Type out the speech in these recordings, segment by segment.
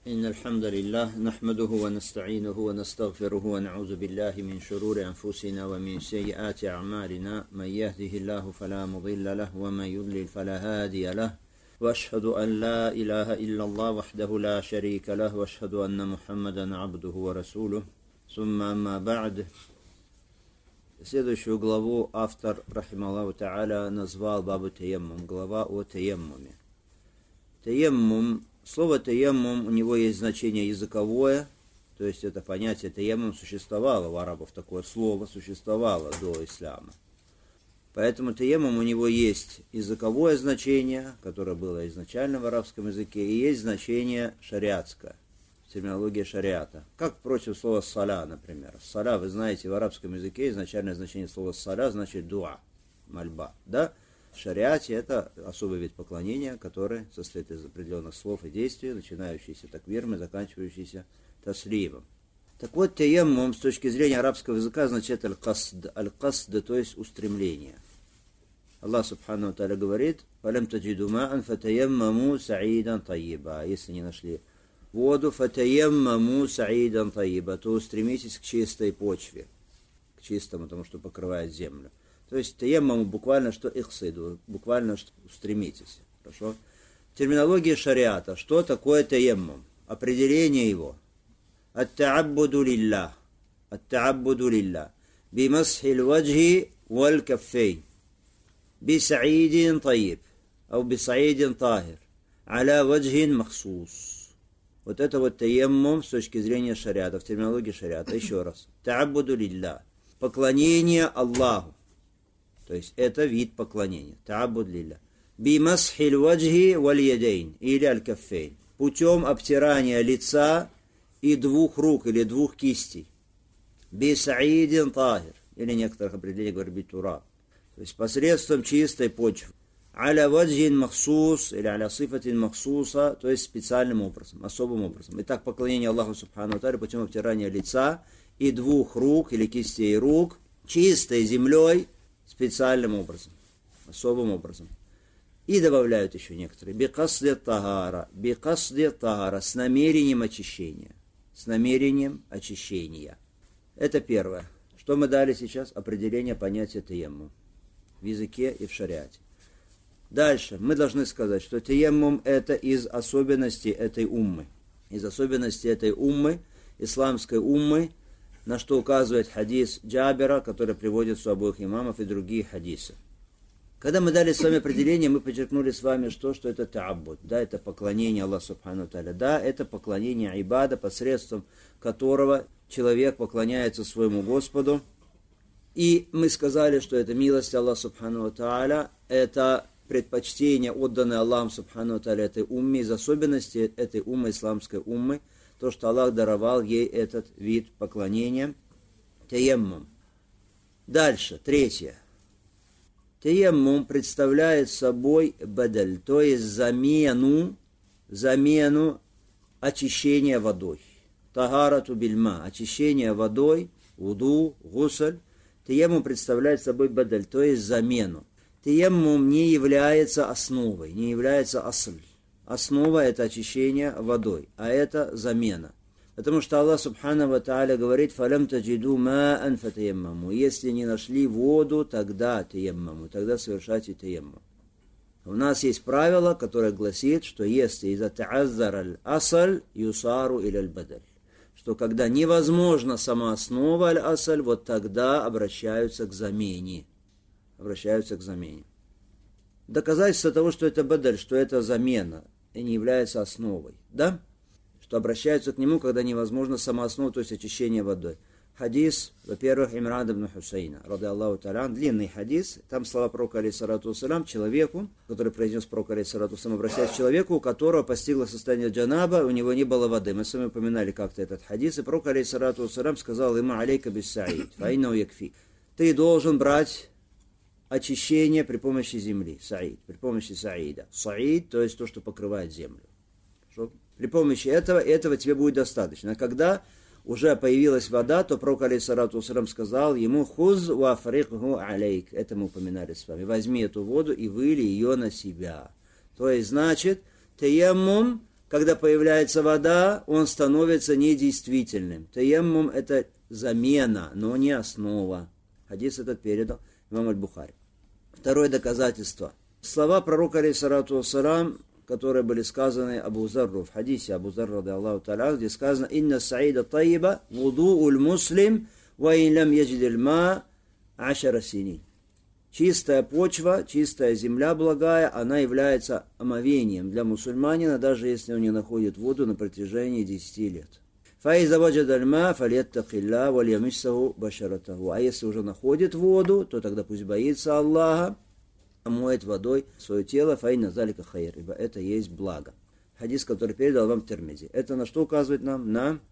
إن الحمد لله نحمده ونستعينه ونستغفره ونعوذ بالله من شرور أنفسنا ومن سيئات أعمالنا من يهده الله فلا مضل له ومن يضلل فلا هادي له وأشهد أن لا إله إلا الله وحده لا شريك له وأشهد أن محمدا عبده ورسوله ثم أما بعد. Следующую главу автор, рахималлаху та'аля, назвал бабу таяммум, глава о таяммуме. Таяммум, слово таяммум, у него есть значение языковое, то есть это понятие таяммум существовало, у арабов такое слово существовало до ислама. Поэтому таяммум у него есть языковое значение, которое было изначально в арабском языке, и есть значение шариатское. Терминология шариата. Как, впрочем, слово «саля», например. «Саля», вы знаете, в арабском языке изначальное значение слова «саля» значит «дуа», мольба. Да? В шариате это особый вид поклонения, который состоит из определенных слов и действий, начинающийся такбиром и заканчивающийся таслимом. Так вот, таяммум с точки зрения арабского языка означает аль-касд. Аль-касд, то есть устремление. Аллах субхану ва тааля говорит: «Фалям таджиду ма'ан фатаяммаму са'iдан тайиба». Если не нашли воду, фатаяммаму са'iдан тайиба, то устремитесь к чистой почве, к чистому, тому, что покрывает землю. То есть таяммаму буквально что ихсиду, буквально что устремитесь. Хорошо? Терминология шариата. Что такое таяммум? Определение его. Ат-та'аббуду лиллах. Ат-та'аббуду лиллах. Бимасхи л-ваджхи валь-каффейн. Бисаидин таиб. Ау бисаидин тахир. Аля ваджхин махсус. Вот это вот таяммум с точки зрения шариата, в терминологии шариата. Еще раз. Та'аббуду лиллах. Поклонение Аллаху. То есть это вид поклонения. Та'аббуд лиллах. Бимасхи л-ваджхи валь-ядейн. Или аль-каффейн. Путем обтирания лица и двух рук или двух кистей. Бисаидин тахир. Или некоторых определений говорят битура. То есть посредством чистой почвы. Аля ваджин махсус или аля сифатин махсуса, то есть специальным образом, особым образом. Итак, поклонение Аллаху субхану ва тааля путем обтирания лица и двух рук или кистей рук чистой землей специальным образом, особым образом. И добавляют еще некоторые. Бикасди тагара, с намерением очищения. С намерением очищения. Это первое. Что мы дали сейчас? Определение понятия таяммум в языке и в шариате. Дальше мы должны сказать, что таяммум это из особенностей этой уммы. Из особенностей этой уммы, исламской уммы, на что указывает хадис Джабира, который приводится у обоих имамов, и другие хадисы. Когда мы дали с вами определение, мы подчеркнули с вами, что это та'аббуд. Да, это поклонение Аллаху субхану ва тааля. Да, это поклонение ибада, посредством которого человек поклоняется своему Господу. И мы сказали, что это милость Аллаха субхану ва тааля, это предпочтение, отданное Аллахом субхану ва тааля этой умме, из особенностей этой уммы, исламской уммы, то, что Аллах даровал ей этот вид поклонения, таяммум. Дальше, третье. Таяммум представляет собой бадаль, то есть замену очищения водой. Тагарату бильма, очищение водой, вуду, гусль. Таяммум представляет собой бадаль, то есть замену. Таяммум не является основой, не является асль. Основа это очищение водой, а это замена. Потому что Аллах субхану ва тааля говорит: «Фалям таджиду ма'ан фатаяммаму». Если не нашли воду, тогда таяммаму, тогда совершайте таяммум. У нас есть правило, которое гласит, что если иза та'аззар аль-асль юсару или аль-бадаль, что когда невозможно сама основа аль-асль, вот тогда обращаются к замене. Доказательство того, что это бадаль, что это замена, и не является основой. Да? Что обращаются к нему, когда невозможно сама основа, то есть очищение водой. Хадис, во-первых, Имран ибн Хусейна, ради Аллаху та'аля, длинный хадис, там слова пророка алейхиссалату вассалям, человеку, который произнес пророк алейхиссалату вассалям, обращаясь к человеку, у которого постигло состояние джанаба, у него не было воды. Мы с вами упоминали как-то этот хадис, и пророк алейхиссалату вассалям сказал ему: алейка бис саид, фаиннау якфи. Ты должен брать очищение при помощи земли, саид, при помощи саида. Саид, то есть то, что покрывает землю. При помощи этого тебе будет достаточно. А когда уже появилась вода, то пророк алейхиссалату вассалям сказал ему: хуз ва африкху алейк. Это мы упоминали с вами. Возьми эту воду и выли ее на себя. То есть, значит, таяммум когда появляется вода, он становится недействительным. Таяммум – это замена, но не основа. Хадис этот передал имам аль-Бухари. Второе доказательство. Слова пророка, алейхиссалату вассалам, которые были сказаны Абу Зарру в хадисе Абу Зарру, Аллаху та'аля, где сказано: «Инна саида тайиба вуду'уль муслим ва ин лам яджидиль ма ашара синин». Чистая почва, чистая земля благая, она является омовением для мусульманина, даже если он не находит воду на протяжении 10 лет. «Фаиза ваджадаль ма фалеттакилля вальямиссаху башаратаху». А если уже находит воду, то тогда пусть боится Аллаха, омоет водой свое тело, фаинна залика хайр, ибо это есть благо. Хадис, который передал вам Тирмизи. Это на что указывает нам?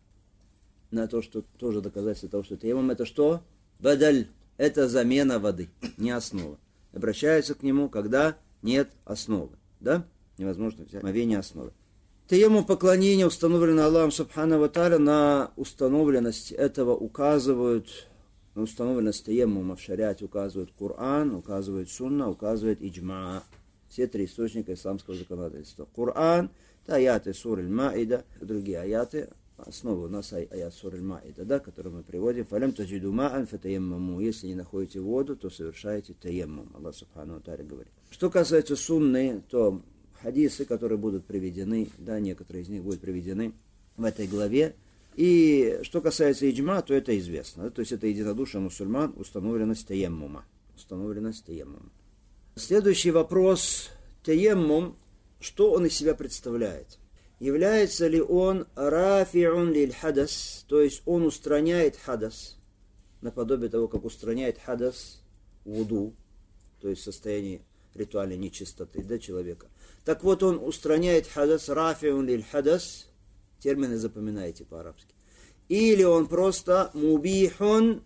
На то, что тоже доказательство того, что таяммум это что? Бадаль. Это замена воды, не основа. Обращаются к нему, когда нет основы. Да? Невозможно взять омовение основы. Таяммум поклонение установлено Аллахом Субхану ва Тааля. На установленность этого указывают, на установленность таяммума в шариате указывает Коран, указывает Сунна, указывает Иджма. Все три источника исламского законодательства. Коран, это аяты сур аль-Маида, другие аяты. Основа у нас аят сур аль-Маида, да, который мы приводим. «Фалям таджиду ма'ан фатаяммаму». Если не находите воду, то совершаете таяммум. Аллах Субхану ва Тааля говорит. Что касается сунны, то хадисы, которые будут приведены, да, некоторые из них будут приведены в этой главе. И что касается иджма, то это известно. Да, то есть это единодушие мусульман, установленность таяммума. Установленность таяммума. Следующий вопрос. Таяммум, что он из себя представляет? Является ли он рафи'ун лиль хадас, то есть он устраняет хадас, наподобие того, как устраняет хадас вуду, то есть состояние ритуальной нечистоты, да, человека. Так вот, он устраняет хадас, рафи'ун лиль хадас, термины запоминайте по-арабски. Или он просто мубихун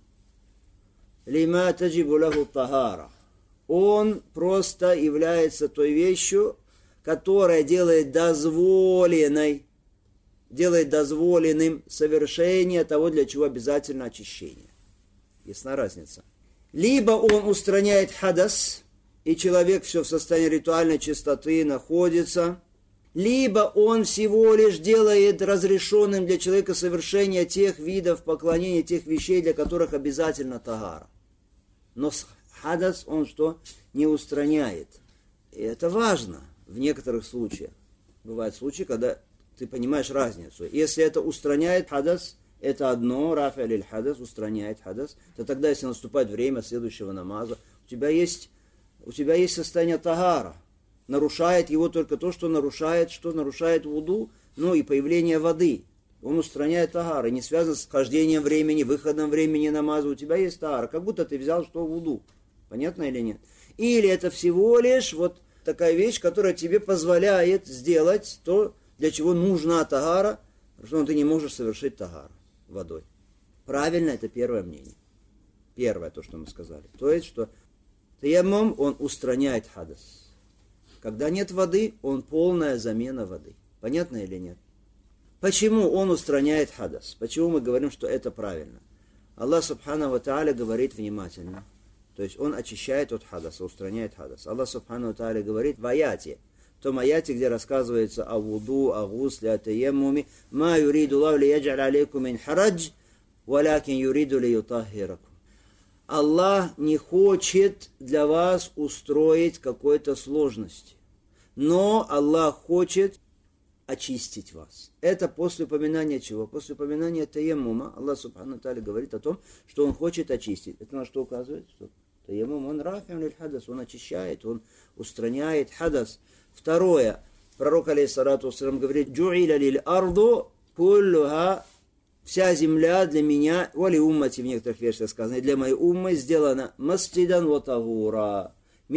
лима таджибу лаху тахара. Он просто является той вещью, которая делает дозволенным совершение того, для чего обязательно очищение. Ясна разница. Либо он устраняет хадас, и человек все в состоянии ритуальной чистоты находится, либо он всего лишь делает разрешенным для человека совершение тех видов поклонения, тех вещей, для которых обязательно тагара. Но хадас он что? Не устраняет. И это важно. В некоторых случаях. Бывают случаи, когда ты понимаешь разницу. Если это устраняет хадас, это одно, рафи аль хадас, устраняет хадас, то тогда, если наступает время следующего намаза, у тебя есть состояние тагара. Нарушает его только то, что нарушает вуду, ну и появление воды. Он устраняет тагар, и не связан с вхождением времени, выходом времени намаза. У тебя есть тагар, как будто ты взял что вуду. Понятно или нет? Или это всего лишь вот такая вещь, которая тебе позволяет сделать то, для чего нужна тагара, что ты не можешь совершить тагар водой. Правильно, это первое мнение. Первое, то, что мы сказали. То есть, что таяммум, он устраняет хадас. Когда нет воды, он полная замена воды. Понятно или нет? Почему он устраняет хадас? Почему мы говорим, что это правильно? Аллах Субхану ва Тааля говорит внимательно. То есть он очищает от хадаса, устраняет хадас. Аллах Субхану ва Тааля говорит в аяте, в том аяте, где рассказывается о вуду, о гусле, о таяммуме, «Ма юриду лав ли яджаль алейкум мин харадж, валякин юриду ли ютахиракум». Аллах не хочет для вас устроить какой-то сложности, но Аллах хочет очистить вас. Это после упоминания чего? После упоминания таяммума Аллах Субхану ва Тааля говорит о том, что он хочет очистить. Это на что указывает? Что таяммум, он рафи'ун лиль хадас, он очищает, он устраняет хадас. Второе, пророк, алейхиссалату вассалам, говорит, «Джу'иля лиль арду куллуха», вся земля для меня, вали уммати, в некоторых версиях сказано, для моей уммы сделана масджидан ва тагура,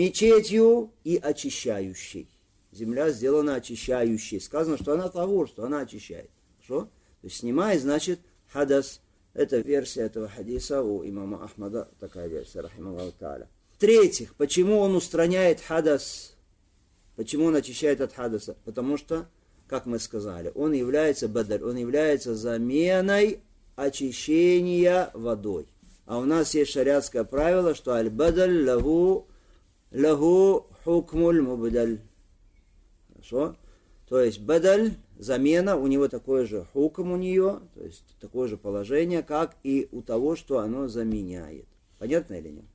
мечетью и очищающей. Земля сделана очищающей. Сказано, что она тагур, что она очищает. Хорошо? То есть снимай, значит, хадас. Это версия этого хадиса у имама Ахмада, такая версия, рахималлаху тааля. В-третьих, почему он устраняет хадас? Почему он очищает от хадаса? Потому что, как мы сказали, он является бадаль, он является заменой очищения водой. А у нас есть шариатское правило, что аль-бадаль лагу хукмуль мубдаль. Хорошо? То есть бадаль замена, у него такое же хукм у нее, то есть такое же положение, как и у того, что оно заменяет. Понятно или нет?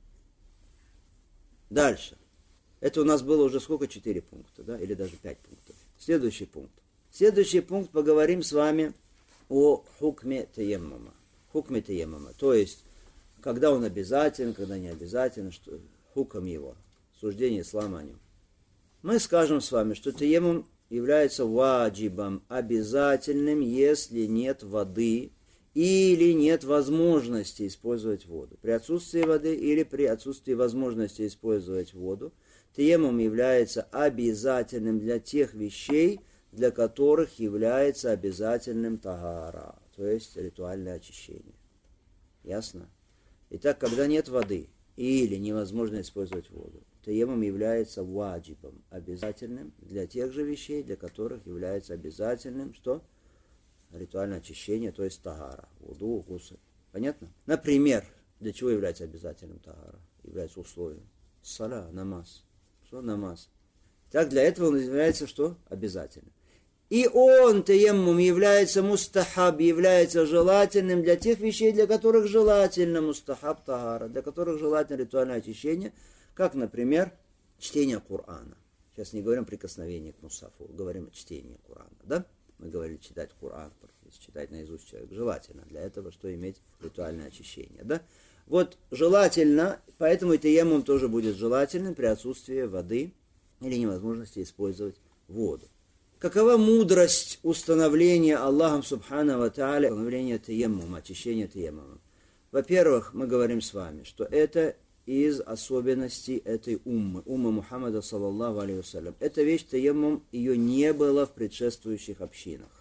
Дальше. Это у нас было уже сколько? 4 пункта, да? Или даже 5 пунктов. Следующий пункт. Следующий пункт поговорим с вами о хукме таяммума. Хукме таяммума. То есть, когда он обязателен, когда не обязателен, что хукм его. Суждение ислама о нем. Мы скажем с вами, что таяммум является ваджибом, обязательным, если нет воды или нет возможности использовать воду. При отсутствии воды или при отсутствии возможности использовать воду, таяммум является обязательным для тех вещей, для которых является обязательным тагара, то есть ритуальное очищение. Ясно? Итак, когда нет воды или невозможно использовать воду, таяммум является ваджибом, обязательным для тех же вещей, для которых является обязательным, что? Ритуальное очищение, то есть тагара, вуду, гусль. Понятно? Например, для чего является обязательным тагара? Является условием. Сала, намаз. Что намаз? Так, для этого он является что? Обязательным. И он, таяммум, является мустахаб, является желательным для тех вещей, для которых желательно мустахаб тагара, для которых желательно ритуальное очищение, как, например, чтение Корана. Сейчас не говорим о прикосновении к мусафу, говорим о чтении Корана, да? Мы говорили читать Коран, если читать наизусть человек, желательно для этого, что иметь ритуальное очищение, да? Вот желательно, поэтому и таяммум тоже будет желательным при отсутствии воды или невозможности использовать воду. Какова мудрость установления Аллахом Субхану ва Тааля, установления таяммума, очищения таяммума? Во-первых, мы говорим с вами, что это из особенностей этой уммы Мухаммада, саллаллаху алейхи вассалям. Эта вещь, таяммум, ее не было в предшествующих общинах.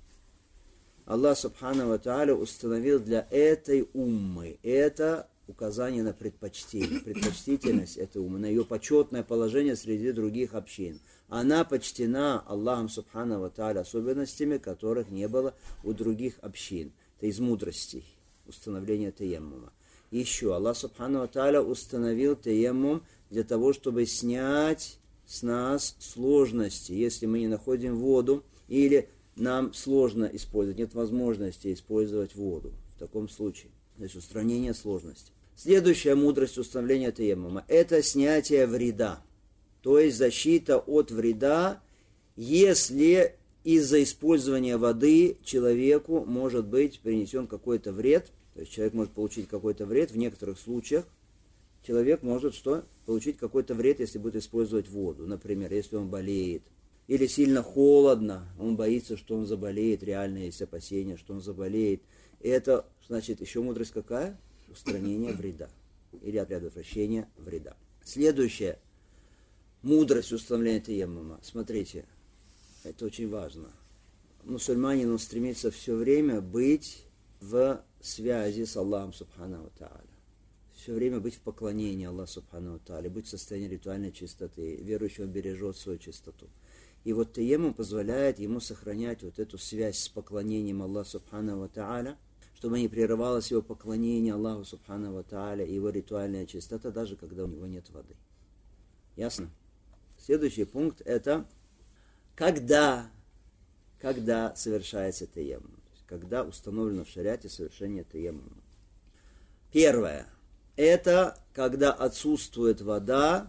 Аллах Субхану ва Тааля установил для этой уммы, это указание на предпочтение, предпочтительность этой уммы, на ее почетное положение среди других общин. Она почтена Аллахом Субхану ва Тааля особенностями, которых не было у других общин. Это из мудростей установления таяммума. Еще Аллах Субхану ва Тааля установил таяммум для того, чтобы снять с нас сложности, если мы не находим воду или нам сложно использовать, нет возможности использовать воду в таком случае. То есть устранение сложности. Следующая мудрость установления таяммума – это снятие вреда. То есть защита от вреда, если из-за использования воды человеку может быть принесен какой-то вред. То есть человек может получить какой-то вред. В некоторых случаях человек может что? Получить какой-то вред, если будет использовать воду. Например, если он болеет. Или сильно холодно, он боится, что он заболеет. Реально есть опасения, что он заболеет. И это, значит, еще мудрость какая? Устранение вреда. Или предотвращение вреда. Следующее. Мудрость установления таяммума. Смотрите, это очень важно. Мусульманин, он стремится все время быть в связи с Аллахом Субхану ва Тааля. Все время быть в поклонении Аллаху Субхану ва Тааля, быть в состоянии ритуальной чистоты. Верующий, он бережет свою чистоту. И вот таяммум позволяет ему сохранять вот эту связь с поклонением Аллаху Субхану ва Тааля, чтобы не прерывалось его поклонение Аллаху Субхану ва Тааля и его ритуальная чистота, даже когда у него нет воды. Ясно? Следующий пункт – это когда совершается таяммум, когда установлено в шариате совершение таяммума. Первое – это когда отсутствует вода,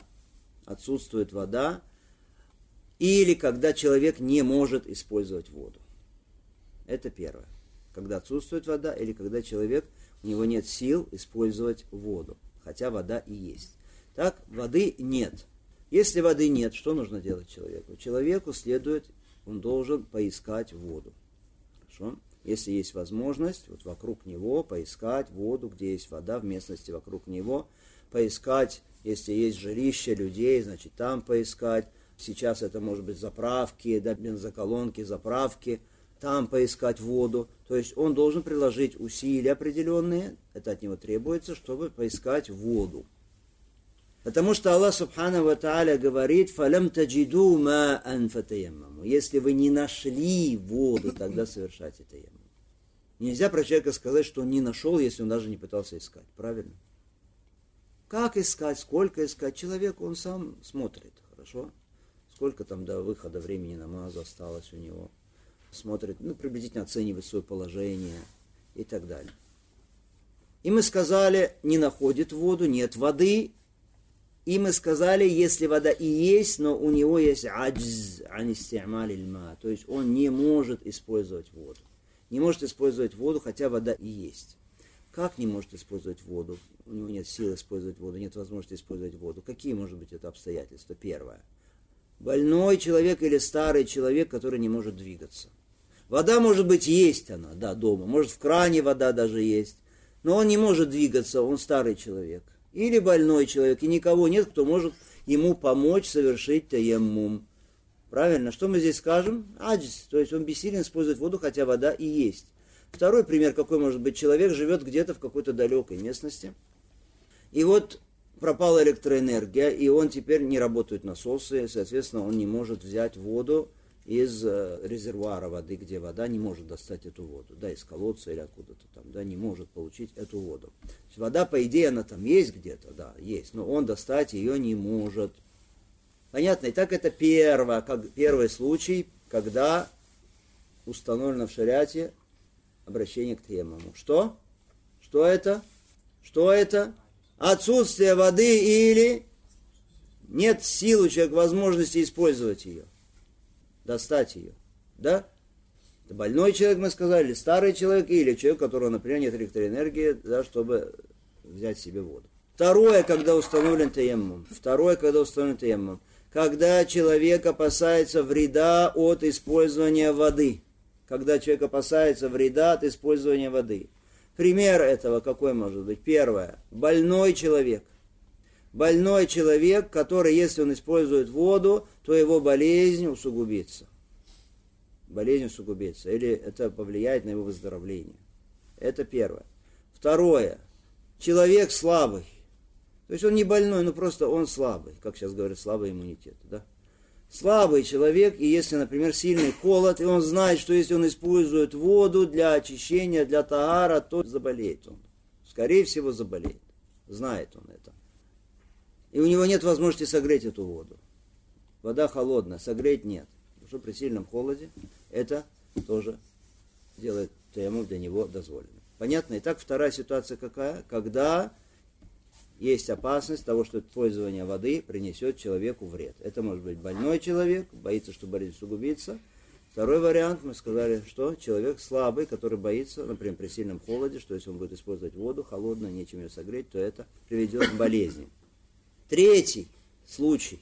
или когда человек не может использовать воду. Это первое. Когда отсутствует вода, или когда у него нет сил использовать воду, хотя вода и есть. Так, воды нет. Если воды нет, что нужно делать человеку? Человеку он должен поискать воду. Хорошо? Если есть возможность, вот вокруг него поискать воду, где есть вода, в местности вокруг него, поискать, если есть жилище людей, значит там поискать. Сейчас это может быть заправки, да, бензоколонки, заправки, там поискать воду. То есть он должен приложить усилия определенные, это от него требуется, чтобы поискать воду. Потому что Аллах Субхану ва Тааля говорит: «Фалям таджиду ма'ан фатаяммаму». Если вы не нашли воду, тогда совершайте таяммум. Нельзя про человека сказать, что он не нашел, если он даже не пытался искать. Правильно? Как искать, сколько искать? Человек, он сам смотрит, хорошо? Сколько там до выхода времени намаза осталось у него? смотрит, приблизительно оценивает свое положение и так далее. И мы сказали, не находит воду, нет воды. И мы сказали, если вода и есть, но у него есть аджз ан исти'маль аль-ма, то есть он не может использовать воду. Не может использовать воду, хотя вода и есть. Как не может использовать воду? У него нет сил использовать воду, нет возможности использовать воду. Какие, может быть, это обстоятельства? Первое. Больной человек или старый человек, который не может двигаться. Вода, может быть, есть она, да, дома. Может, в кране вода даже есть. Но он не может двигаться, он старый человек. Или больной человек, и никого нет, кто может ему помочь совершить таяммум. Правильно? Что мы здесь скажем? Аджз, то есть он бессилен использовать воду, хотя вода и есть. Второй пример, какой может быть? Человек живет где-то в какой-то далекой местности. И вот пропала электроэнергия, и он теперь не работают насосы, соответственно, он не может взять воду из резервуара воды, где вода, не может достать эту воду, да, из колодца или откуда-то там, да, не может получить эту воду. То есть вода, по идее, она там есть где-то, да, есть, но он достать ее не может. Понятно? Итак, это первый случай, когда установлено в шариате обращение к таяммуму. Что? Что это? Что это? Отсутствие воды или нет сил у человека, возможности использовать ее. Достать ее. Да? Это больной человек, мы сказали, или старый человек, или человек, у которого, например, нет электроэнергии, да, чтобы взять себе воду. Второе, когда установлен таяммум. Когда человек опасается вреда от использования воды. Когда человек опасается вреда от использования воды. Пример этого какой может быть? Первое. Больной человек. Больной человек, который, если он использует воду, то его болезнь усугубится. Или это повлияет на его выздоровление. Это первое. Второе. Человек слабый. То есть он не больной, но просто он слабый. Как сейчас говорят, слабый иммунитет. Да? Слабый человек, и если, например, сильный холод, и он знает, что если он использует воду для очищения, для тагара, то заболеет он. Скорее всего, заболеет. Знает он это. И у него нет возможности согреть эту воду. Вода холодная, согреть нет. Потому что при сильном холоде это тоже делает таяммум для него дозволенным. Понятно? Итак, вторая ситуация какая? Когда есть опасность того, что использование воды принесет человеку вред. Это может быть больной человек, боится, что болезнь усугубится. Второй вариант, мы сказали, что человек слабый, который боится, например, при сильном холоде, что если он будет использовать воду холодную, нечем ее согреть, то это приведет к болезни. Третий случай,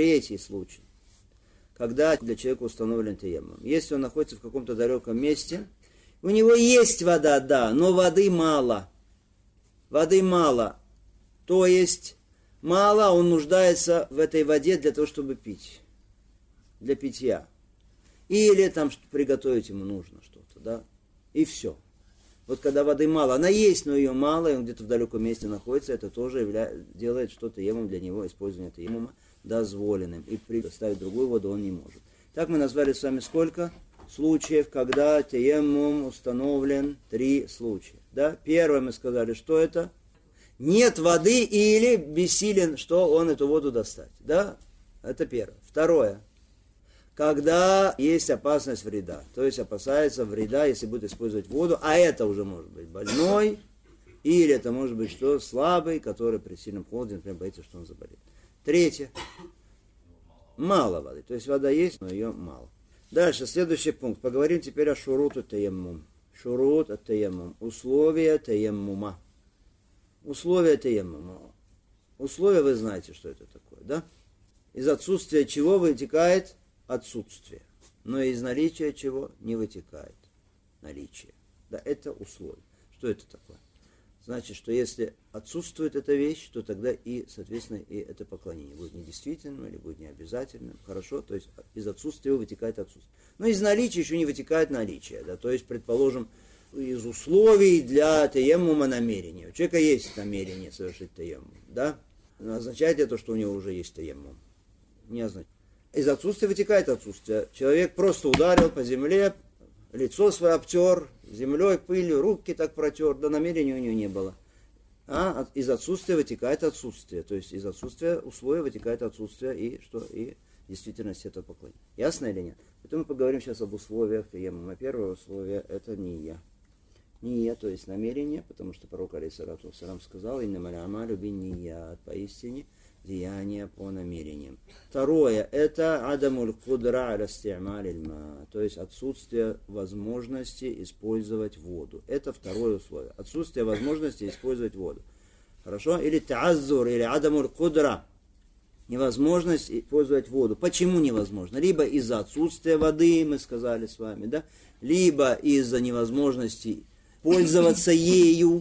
когда для человека установлен таяммум. Если он находится в каком-то далеком месте, у него есть вода, да, но воды мало. То есть мало, он нуждается в этой воде для того, чтобы пить. Для питья. Или там приготовить ему нужно что-то, да. И все. Вот когда воды мало, она есть, но ее мало, и он где-то в далеком месте находится, это тоже делает что-то таяммум для него, использование таяммума дозволенным. И предоставить другую воду он не может. Так мы назвали с вами сколько случаев, когда таяммум установлен? 3 случая. Да? Первое мы сказали, что это? Нет воды или бессилен, что он эту воду достать. Да? Это первое. Второе. Когда есть опасность вреда. То есть опасается вреда, если будет использовать воду. А это уже может быть больной. Или это может быть что? Слабый, который при сильном холоде, например, боится, что он заболеет. Третье. Мало воды. То есть вода есть, но ее мало. Дальше, следующий пункт. Поговорим теперь о шуруту таяммум. Шурут от таяммум. Условия таяммума. Условия таяммума. Условия вы знаете, что это такое, да? Из отсутствия чего вытекает отсутствие. Но из наличия чего не вытекает наличие. Да, это условие. Что это такое? Значит, что если отсутствует эта вещь, то тогда и, соответственно, и это поклонение будет недействительным или будет необязательным. Хорошо? То есть из отсутствия вытекает отсутствие. Но из наличия еще не вытекает наличие. Да? То есть, предположим, из условий для таяммума намерения. У человека есть намерение совершить таяммум. Да? Но означает это, что у него уже есть таяммум? Не означает. Из отсутствия вытекает отсутствие. Человек просто ударил по земле, лицо свое обтер, землей, пылью, руки так протер, да намерения у него не было. А из отсутствия вытекает отсутствие. То есть из отсутствия условия вытекает отсутствие и что? И действительность этого поклонения. Ясно или нет? Это мы поговорим сейчас об условиях таяммума. Первое условие – это ния. Ния, то есть намерение, потому что пророк алейхиссалату вассалам сказал: «Иннамаль а'малю бинният», поистине деяния по намерениям. Второе – это адамуль кудра аля исти'малиль ма, то есть отсутствие возможности использовать воду. Это второе условие. Отсутствие возможности использовать воду. Хорошо? Или та'аззур, или адамуль кудра. Невозможность использовать воду. Почему невозможно? Либо из-за отсутствия воды, мы сказали с вами, да? Либо из-за невозможности пользоваться ею,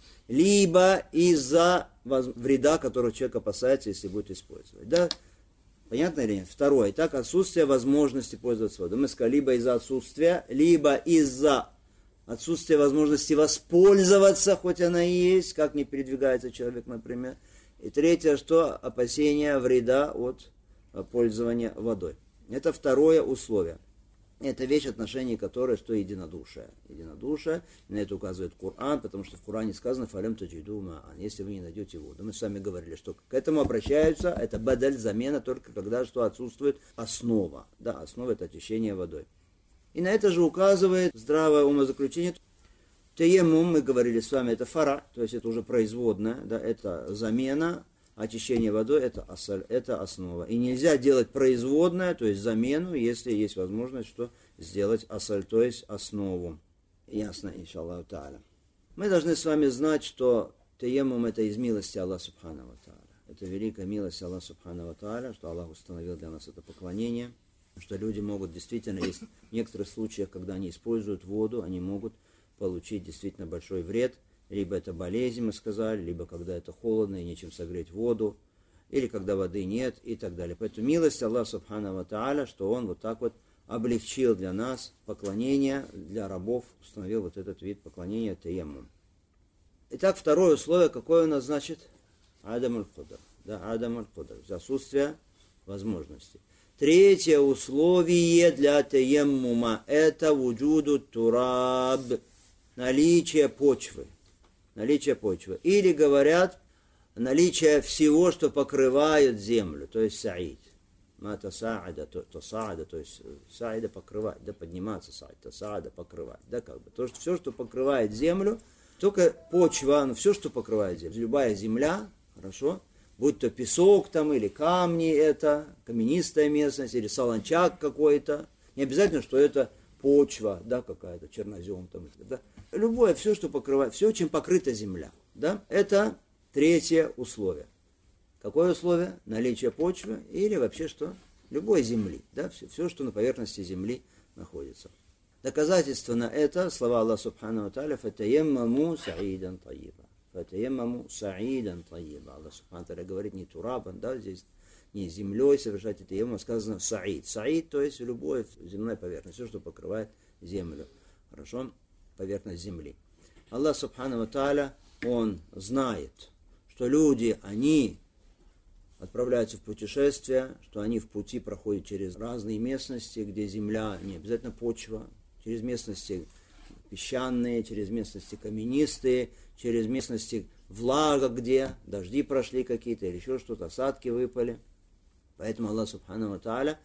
либо из-за вреда, которого человек опасается, если будет использовать. Да? Понятно или нет? Второе. Так, отсутствие возможности пользоваться водой. Мы сказали, либо из-за отсутствия, либо из-за отсутствия возможности воспользоваться, хоть она и есть, как не передвигается человек, например. И третье, что опасение вреда от пользования водой. Это второе условие. Это вещь, отношение которой, что единодушие. Единодушие, на это указывает Коран, потому что в Коране сказано «фалям таджиду ма'ан», если вы не найдете воду. Мы с вами говорили, что к этому обращаются, это бадаль, замена, только когда что отсутствует основа. Да, основа – это очищение водой. И на это же указывает здравое умозаключение. Таяммум, мы говорили с вами, это фара, то есть это уже производная, да, это замена, очищение водой, это асаль, это основа. И нельзя делать производное, то есть замену, если есть возможность, что сделать асаль, то есть основу. Ясно, иншаллаху та'аля. Мы должны с вами знать, что таяммум это из милости Аллаха субхану ва та'аля. Это великая милость Аллаха субхану ва та'аля, что Аллах установил для нас это поклонение, что люди могут действительно, есть в некоторых случаях, когда они используют воду, они могут получить действительно большой вред. Либо это болезнь, мы сказали, либо когда это холодно и нечем согреть воду, или когда воды нет и так далее. Поэтому милость Аллаха субхану ва та'аля, что Он вот так вот облегчил для нас поклонение, для рабов установил вот этот вид поклонения таяммум. Итак, второе условие, какое у нас значит? Адамуль кудр. Да, адамуль кудр. Отсутствие возможности. Третье условие для таяммума – это вуджуду тураб, наличие почвы. Наличие почвы. Или говорят, наличие всего, что покрывает землю, то есть саид. Мата саада, то саада, то есть саида покрывать, да, подниматься саид, то саада покрывать, да, как бы. То, что все, что покрывает землю, только почва, ну, все, что покрывает землю, любая земля, хорошо, будь то песок там, или камни это, каменистая местность, или солончак какой-то, не обязательно, что это почва, да, какая-то, чернозем там, да. Любое, все, что покрывает, все, чем покрыта земля, да, это третье условие. Какое условие? Наличие почвы или вообще что? Любой земли, да, все, что на поверхности земли находится. Доказательство на это, слова Аллаха субхану ва та'аля, «фатаяммаму саидан тайиба». «Фатаяммаму саидан тайиба». Аллах субхану ва та'аля говорит не турабан, да, здесь не землей совершать это таяммум, сказано саид. Саид, то есть любой земная поверхность, все, что покрывает землю. Хорошо? Поверхность земли. Аллах субхану ва та'аля, Он знает, что люди, они отправляются в путешествие, что они в пути проходят через разные местности, где земля, не обязательно почва, через местности песчаные, через местности каменистые, через местности влага, где дожди прошли какие-то, или еще что-то, осадки выпали. Поэтому Аллах субхану ва та'аля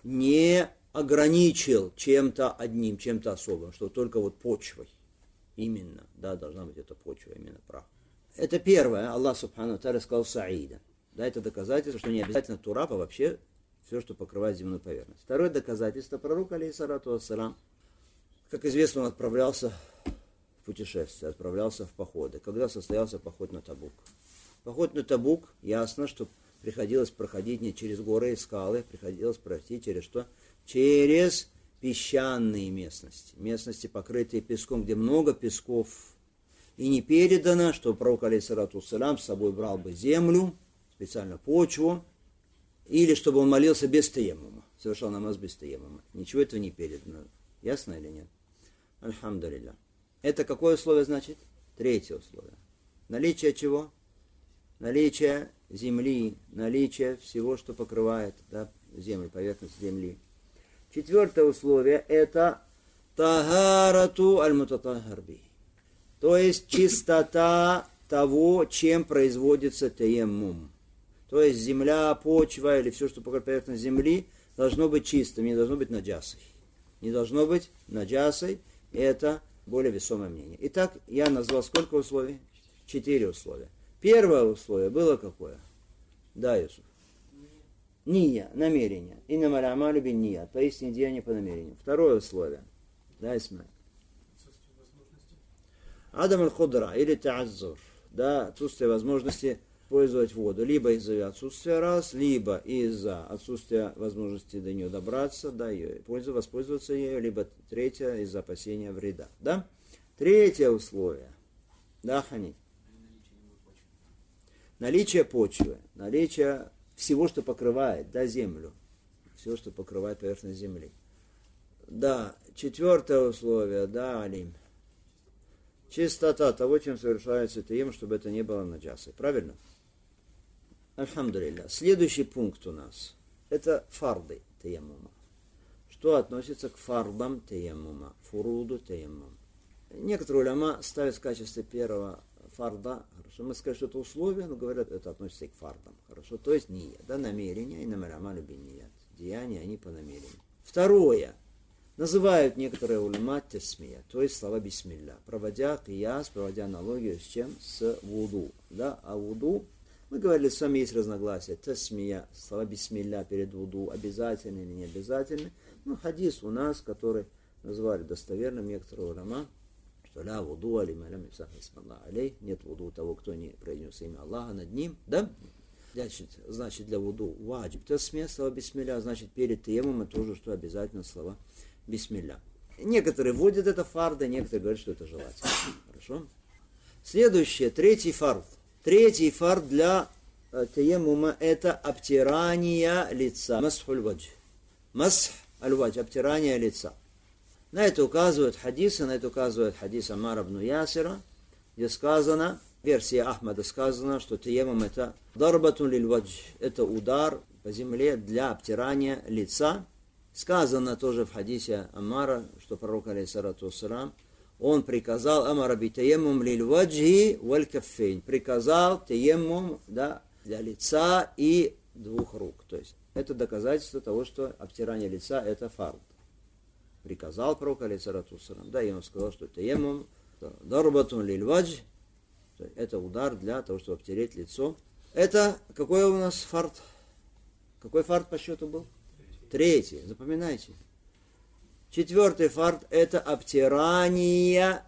не ограничил чем-то одним, чем-то особым, что только вот почвой. Именно, да, должна быть эта почва, именно прах. Это первое, Аллах субхану ва та'аля сказал саида. Да, это доказательство, что не обязательно тураб, а вообще все, что покрывает земную поверхность. Второе доказательство, пророк, алейхиссалату вассалам, как известно, он отправлялся в путешествие, отправлялся в походы. Когда состоялся поход на Табук? Поход на Табук, ясно, что приходилось проходить не через горы и скалы, приходилось пройти через что? Через песчаные местности. Местности, покрытые песком, где много песков. И не передано, что пророк, алейхиссалату вассалам, с собой брал бы землю, специально почву, или чтобы он молился без таяммума, совершал намаз без таяммума. Ничего этого не передано. Ясно или нет? Альхамдулилля. Это какое условие значит? Третье условие. Наличие чего? Наличие земли, наличие всего, что покрывает, да, землю, поверхность земли. Четвертое условие – это тагарату аль-мутатаххар би. То есть чистота того, чем производится таяммум. То есть земля, почва или все, что покрывает поверхность земли, должно быть чистым, не должно быть наджасой. Не должно быть наджасой, это более весомое мнение. Итак, я назвал сколько условий? 4 условия. Первое условие было какое? Да, Юсуф. Ния, намерение. Иннама аль-амалю бин ния. Поистине деяние по намерению. Второе условие. Да, Исмаил. Адам аль-худра или та'аззур. Да, отсутствие возможности использовать воду. Либо из-за отсутствия раз, либо из-за отсутствия возможности до нее добраться, да, ее воспользоваться ею, либо третье из-за опасения вреда. Да? Третье условие. Да, Хани? Наличие почвы. Наличие всего, что покрывает, да, землю. Всего, что покрывает поверхность земли. Да, четвертое условие, да, Алим. Чистота того, чем совершается таем, чтобы это не было наджасой. Правильно? Альхамдулилля. Следующий пункт у нас. Это фарды таяммума. Что относится к фардам таяммума? Фуруду таяммум. Некоторые уляма ставят в качестве первого фарда. Хорошо, мы скажем, что это условие, но говорят, это относится и к фардам. Хорошо, то есть ния, да, намерение, и намалямалю бин ният. Деяния, они по намерению. Второе. Называют некоторые уляма тасмия, то есть слова бисмилля, проводя кияс, проводя аналогию с чем? С вуду. Да? А вуду, мы говорили, с вами есть разногласия. Тасмия, слова бисмилля перед вуду, обязательны или не обязательны. Ну, хадис у нас, который назвали достоверным некоторые уляма, что ля вуду алима лям исах исмаллах алей, нет вуду у того, кто не произнес имя Аллаха над ним. Да? Значит, для вуду ваджиб тасмия, слова бисмилля, значит, перед таеммумом тоже, что обязательно слова бисмилля. Некоторые вводят это фарда, некоторые говорят, что это желательно. Хорошо? Следующее, третий фард. Третий фард для таеммума это обтирание лица. Масхуль вадж. Масх аль-вадж, обтирание лица. На это указывают хадисы, хадис Аммара ибн Ясира, где сказано, версия Ахмада сказано, что таеммум это дарбатун лиль-вадж, это удар по земле для обтирания лица. Сказано тоже в хадисе Аммара, что пророк, алейхиссалату вассалам, он приказал Амара би таеммум лиль ваджхи валь каффейн. Приказал таеммум, да, для лица и двух рук. То есть это доказательство того, что обтирание лица это фард. Приказал пророк, алейхиссалату вассалам, да, и он сказал, что таеммум дарбатун лиль вадж, это удар для того, чтобы обтереть лицо. Это какой у нас фард? Какой фард по счету был? Третий, запоминайте. Четвертый фард это обтирание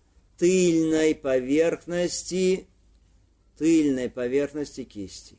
тыльной поверхности кисти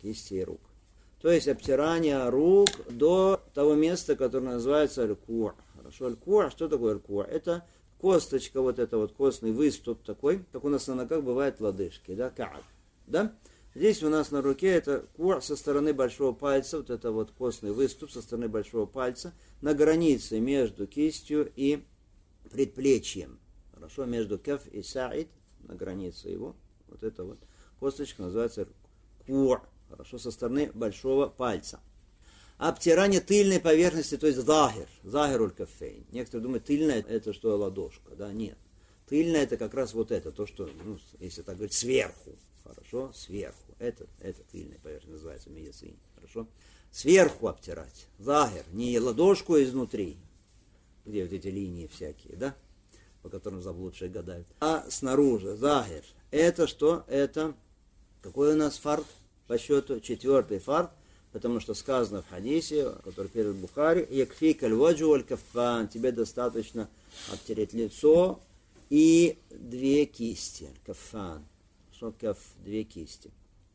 и рук. То есть обтирание рук до того места, которое называется аль-кур. Хорошо, аль-кур, что такое аль-кур? Это косточка, вот это вот костный выступ такой, как у нас на ногах бывают лодыжки, да, кааб, да? Здесь у нас на руке это кур со стороны большого пальца, вот это вот костный выступ со стороны большого пальца, на границе между кистью и предплечьем. Хорошо, между кеф и саид, на границе его, вот эта вот косточка называется кур. Хорошо, со стороны большого пальца. Обтирание тыльной поверхности, то есть захируль кафейн. Некоторые думают, тыльная это что, ладошка, да, нет. Тыльная это как раз вот это, то, что, ну, если так говорить, сверху. Хорошо, сверху. Это тыльная поверхность называется в медицине. Хорошо. Сверху обтирать. Захир. Не ладошку изнутри, где вот эти линии всякие, да, по которым заблудшие гадают. А снаружи. Захир. Это что? Это какой у нас фард по счету? Четвертый фард. Потому что сказано в хадисе, который перед Бухари, «Якфик аль-ваджу аль-каффан», тебе достаточно обтереть лицо и две кисти. Каффан. Что каф? Две кисти.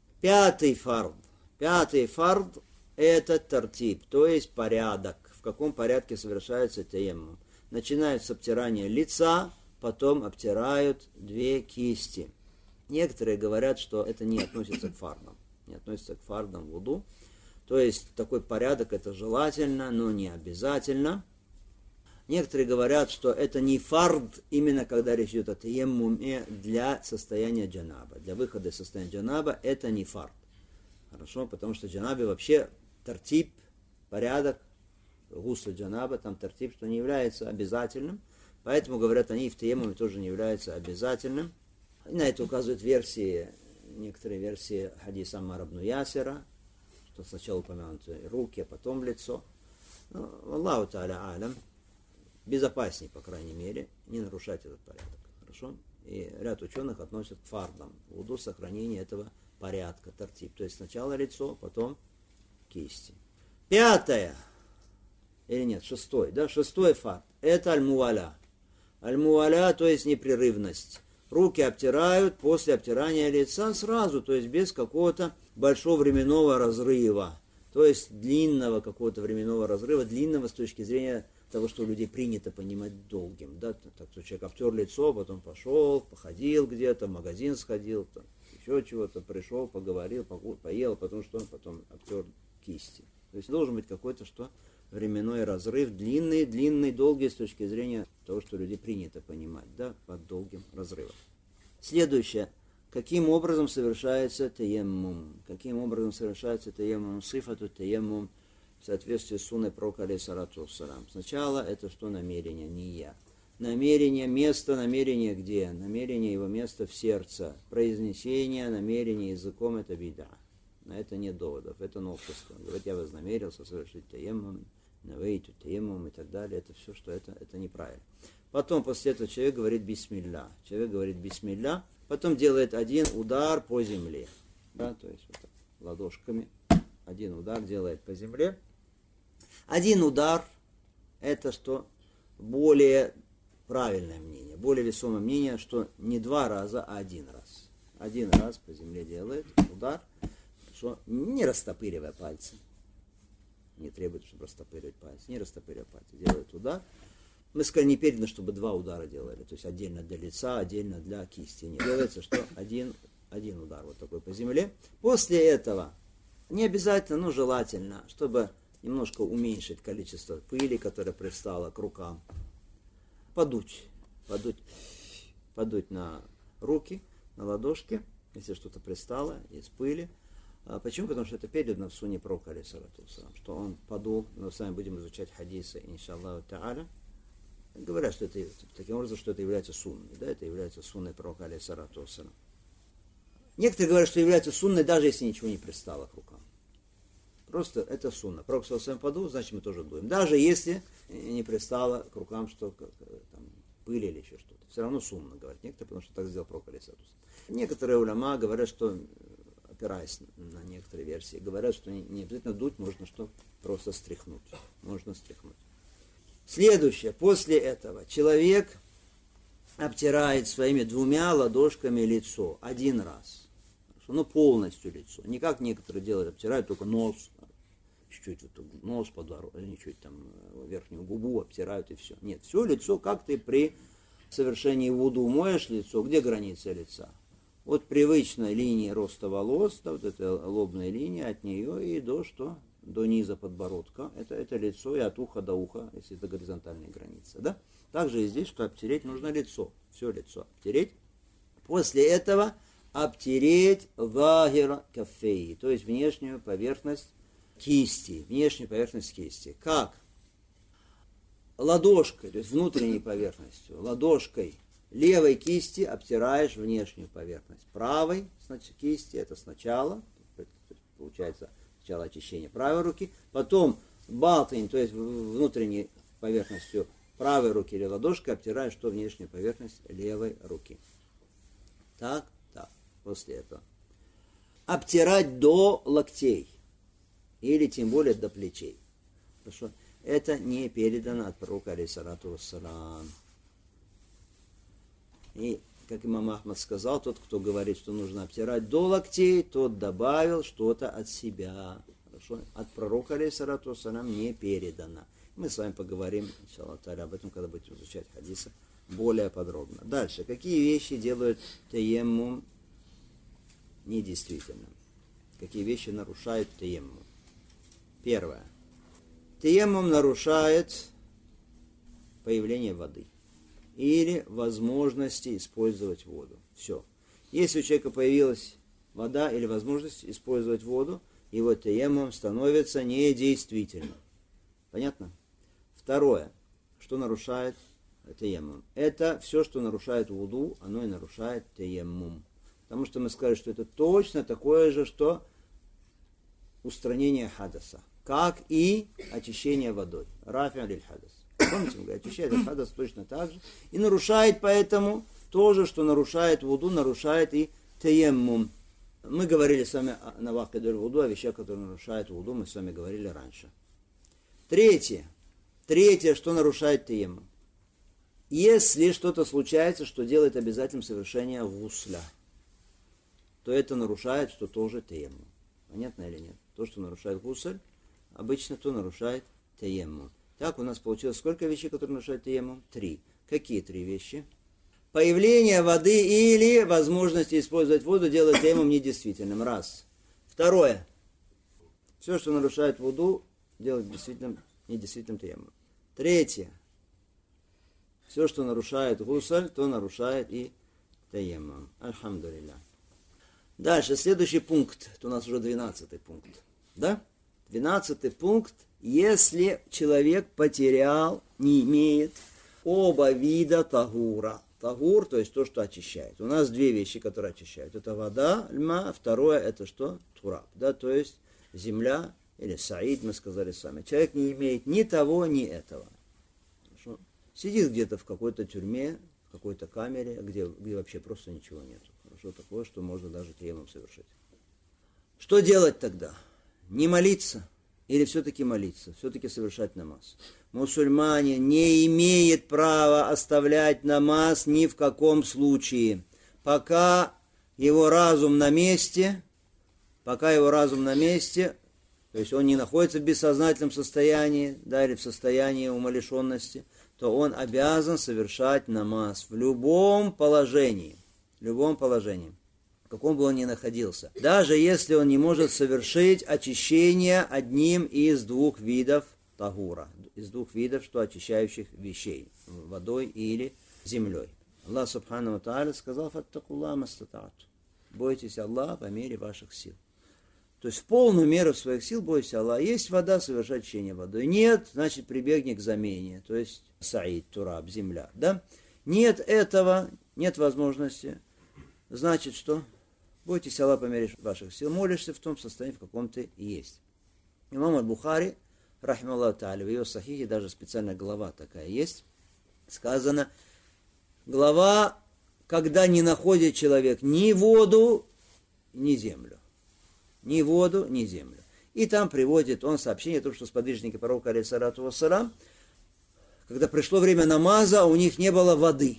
Пятый фард. Пятый фард это тартиб, то есть порядок. В каком порядке совершается таеммум. Начинают с обтирания лица, потом обтирают две кисти. Некоторые говорят, что это не относится к фардам. Не относится к фардам вуду. То есть такой порядок это желательно, но не обязательно. Некоторые говорят, что это не фард, именно когда речь идет о таеммуме для состояния джанаба. Для выхода из состояния джанаба это не фард. Хорошо, потому что джанабе вообще тартиб, порядок, гусла джанаба, там тартиб, что не является обязательным. Поэтому, говорят, они и в таеммуме тоже не являются обязательным. И на это указывают некоторые версии хадиса Аммара ибн Ясира, что сначала упомянуты руки, а потом лицо. Аллаху та'аля алям, безопасней, по крайней мере, не нарушать этот порядок. Хорошо? И ряд ученых относят к фардам вуду сохранение этого порядка, тартиб. То есть сначала лицо, потом кисти. Пятое, или нет, шестой, да, шестой фард, это аль-муаля. Аль-муаля, то есть непрерывность. Руки обтирают после обтирания лица сразу, то есть без какого-то большого временного разрыва. То есть длинного какого-то временного разрыва, длинного с точки зрения того, что у людей принято понимать долгим. Да? Так что человек обтер лицо, потом пошел, походил где-то, в магазин сходил, там, еще чего-то, пришел, поговорил, поел, потом что? Потом обтер кисти. То есть должен быть какой-то что? Временной разрыв, длинный, долгий с точки зрения того, что людей принято понимать, да, под долгим разрывом. Следующее. Каким образом совершается таяммум? Каким образом совершается таяммум? Сифату таяммум в соответствии с сунной пророка алейхиссалату вассалам. Сначала это что намерение, ния. Намерение, место намерения где? Намерение его места в сердце. Произнесение намерения языком это бида. На это нет доводов, это новшество. Говорит, я вознамерился совершить таяммум, навейту таяммум и так далее. Это все, что это неправильно. Потом после этого человек говорит бисмилля. Человек говорит бисмилля, потом делает один удар по земле. Да, то есть вот так, ладошками. Один удар делает по земле. Один удар это что? Более правильное мнение, более весомое мнение, что не два раза, а один раз. Один раз по земле делает удар, что не растопыривая пальцы. Не требует, чтобы растопыривать пальцы. Не растопыривая пальцы. Делает удар. Мы сказали, не передано, чтобы два удара делали. То есть отдельно для лица, отдельно для кисти. Не делается, что один удар вот такой по земле. После этого не обязательно, но желательно, чтобы немножко уменьшить количество пыли, которая пристала к рукам. Подуть на руки, на ладошки, если что-то пристало из пыли. Почему? Потому что это передано в суне пророка алейхиссалату вассалам, что он подул, мы с вами будем изучать хадисы, иншаллаху та'аля. Говорят, что это таким образом, что это является сунной, да, это является сунной пророка алейхиссалату вассалам. Некоторые говорят, что является сунной, даже если ничего не пристало к рукам. Просто это сунна. Пророк саллаллаху подул, значит мы тоже дуем. Даже если не пристало к рукам, что там, пыль или еще что-то. Все равно сунна, говорят некоторые, потому что так сделал пророк алейхиссалату вассалам. Некоторые уляма говорят, что, опираясь на некоторые версии, говорят, что не обязательно дуть, можно что просто стряхнуть. Можно стряхнуть. Следующее. После этого человек обтирает своими двумя ладошками лицо один раз. Ну, полностью лицо. Не как некоторые делают, обтирают только нос, чуть-чуть вот нос подворот, или чуть там верхнюю губу обтирают и все. Нет, все лицо, как ты при совершении вуду моешь лицо, где граница лица? От привычной линии роста волос, да, вот эта лобная линия, от нее и до что? До низа подбородка. Это лицо и от уха до уха, если это горизонтальная граница. Да? Также и здесь, что обтереть нужно лицо. Все лицо обтереть. После этого обтереть вагира кафеи, то есть внешнюю поверхность кисти. Внешнюю поверхность кисти. Как? Ладошкой, то есть внутренней поверхностью, ладошкой левой кисти обтираешь внешнюю поверхность. Правой кисти это сначала, получается сначала очищение правой руки, потом балтань, то есть внутренней поверхностью правой руки или ладошкой обтираешь что внешнюю поверхность левой руки. Так. После этого. Обтирать до локтей. Или тем более до плечей. Хорошо? Это не передано от пророка алейхиссалату вассалам. И, как имам Ахмад сказал, тот, кто говорит, что нужно обтирать до локтей, тот добавил что-то от себя. Хорошо? От пророка алейхиссалату вассалам не передано. Мы с вами поговорим, иншаллах та'аля, об этом, когда будем изучать хадисы более подробно. Дальше. Какие вещи делают таяммум недействительным? Какие вещи нарушают таяммум? Первое. Таяммум нарушает появление воды или возможности использовать воду. Все. Если у человека появилась вода или возможность использовать воду, его таяммум становится недействительным. Понятно? Второе. Что нарушает таяммум? Это все, что нарушает вуду, оно и нарушает таяммум. Потому что мы сказали, что это точно такое же, что устранение хадаса. как и очищение водой. Рафи аль-хадас. Помните, мы говорим, очищает аль-хадас точно так же. И нарушает поэтому то же, что нарушает вуду, нарушает и таяммум. Мы говорили с вами на навакидуль вуду, о вещах, которые нарушают вуду, мы с вами говорили раньше. Третье, что нарушает таяммум. Если что-то случается, что делает обязательным совершение гусля, то это нарушает, что тоже таяммум. Понятно или нет? То, что нарушает гусль, обычно то нарушает таяммум. Так, у нас получилось сколько вещей, которые нарушают таяммум? 3. Какие 3 вещи? Появление воды или возможность использовать воду делает таяммум недействительным. Раз. Второе. Все, что нарушает вуду, делает недействительным таяммум. Третье. Все, что нарушает гусль, то нарушает и таяммум. Альхамдулилля. Дальше, следующий пункт. Это у нас уже 12-й пункт. Да? 12-й пункт. Если человек потерял, не имеет оба вида тагура. Тагур, то есть то, что очищает. У нас 2 вещи, которые очищают. Это вода, льма. Второе, это что? Тураб. Да? То есть земля или саид, мы сказали с вами. Человек не имеет ни того, ни этого. Хорошо? Сидит где-то в какой-то тюрьме, в какой-то камере, где вообще просто ничего нет. Хорошо, такое, что можно даже таяммум совершить. Что делать тогда? Не молиться? Или все-таки молиться? Все-таки совершать намаз? Мусульманин не имеет права оставлять намаз ни в каком случае. Пока его разум на месте, то есть он не находится в бессознательном состоянии, да, или в состоянии умалишенности, то он обязан совершать намаз в любом положении. В любом положении, в каком бы он ни находился. Даже если он не может совершить очищение одним из 2 видов тагура, из 2 видов, что очищающих вещей, водой или землей. Аллах Субхану ва Тааля сказал: «Фаттакуллаха мастата'тум». Бойтесь Аллаха по мере ваших сил. То есть в полную меру своих сил бойтесь Аллаха. Есть вода, совершать очищение водой. Нет, значит прибегни к замене, то есть саид, тураб, земля. Да? Нет этого, нет возможности. Значит, что? Бойтесь Аллаха по мере ваших сил. Молишься в том состоянии, в каком ты есть. Имам аль-Бухари, рахималлаху та'аля, в его сахихе даже специальная глава такая есть. Сказано, глава, когда не находит человек ни воду, ни землю. Ни воду, ни землю. И там приводит он сообщение о том, что сподвижники пророка, алейхиссалату вассалам, когда пришло время намаза, у них не было воды.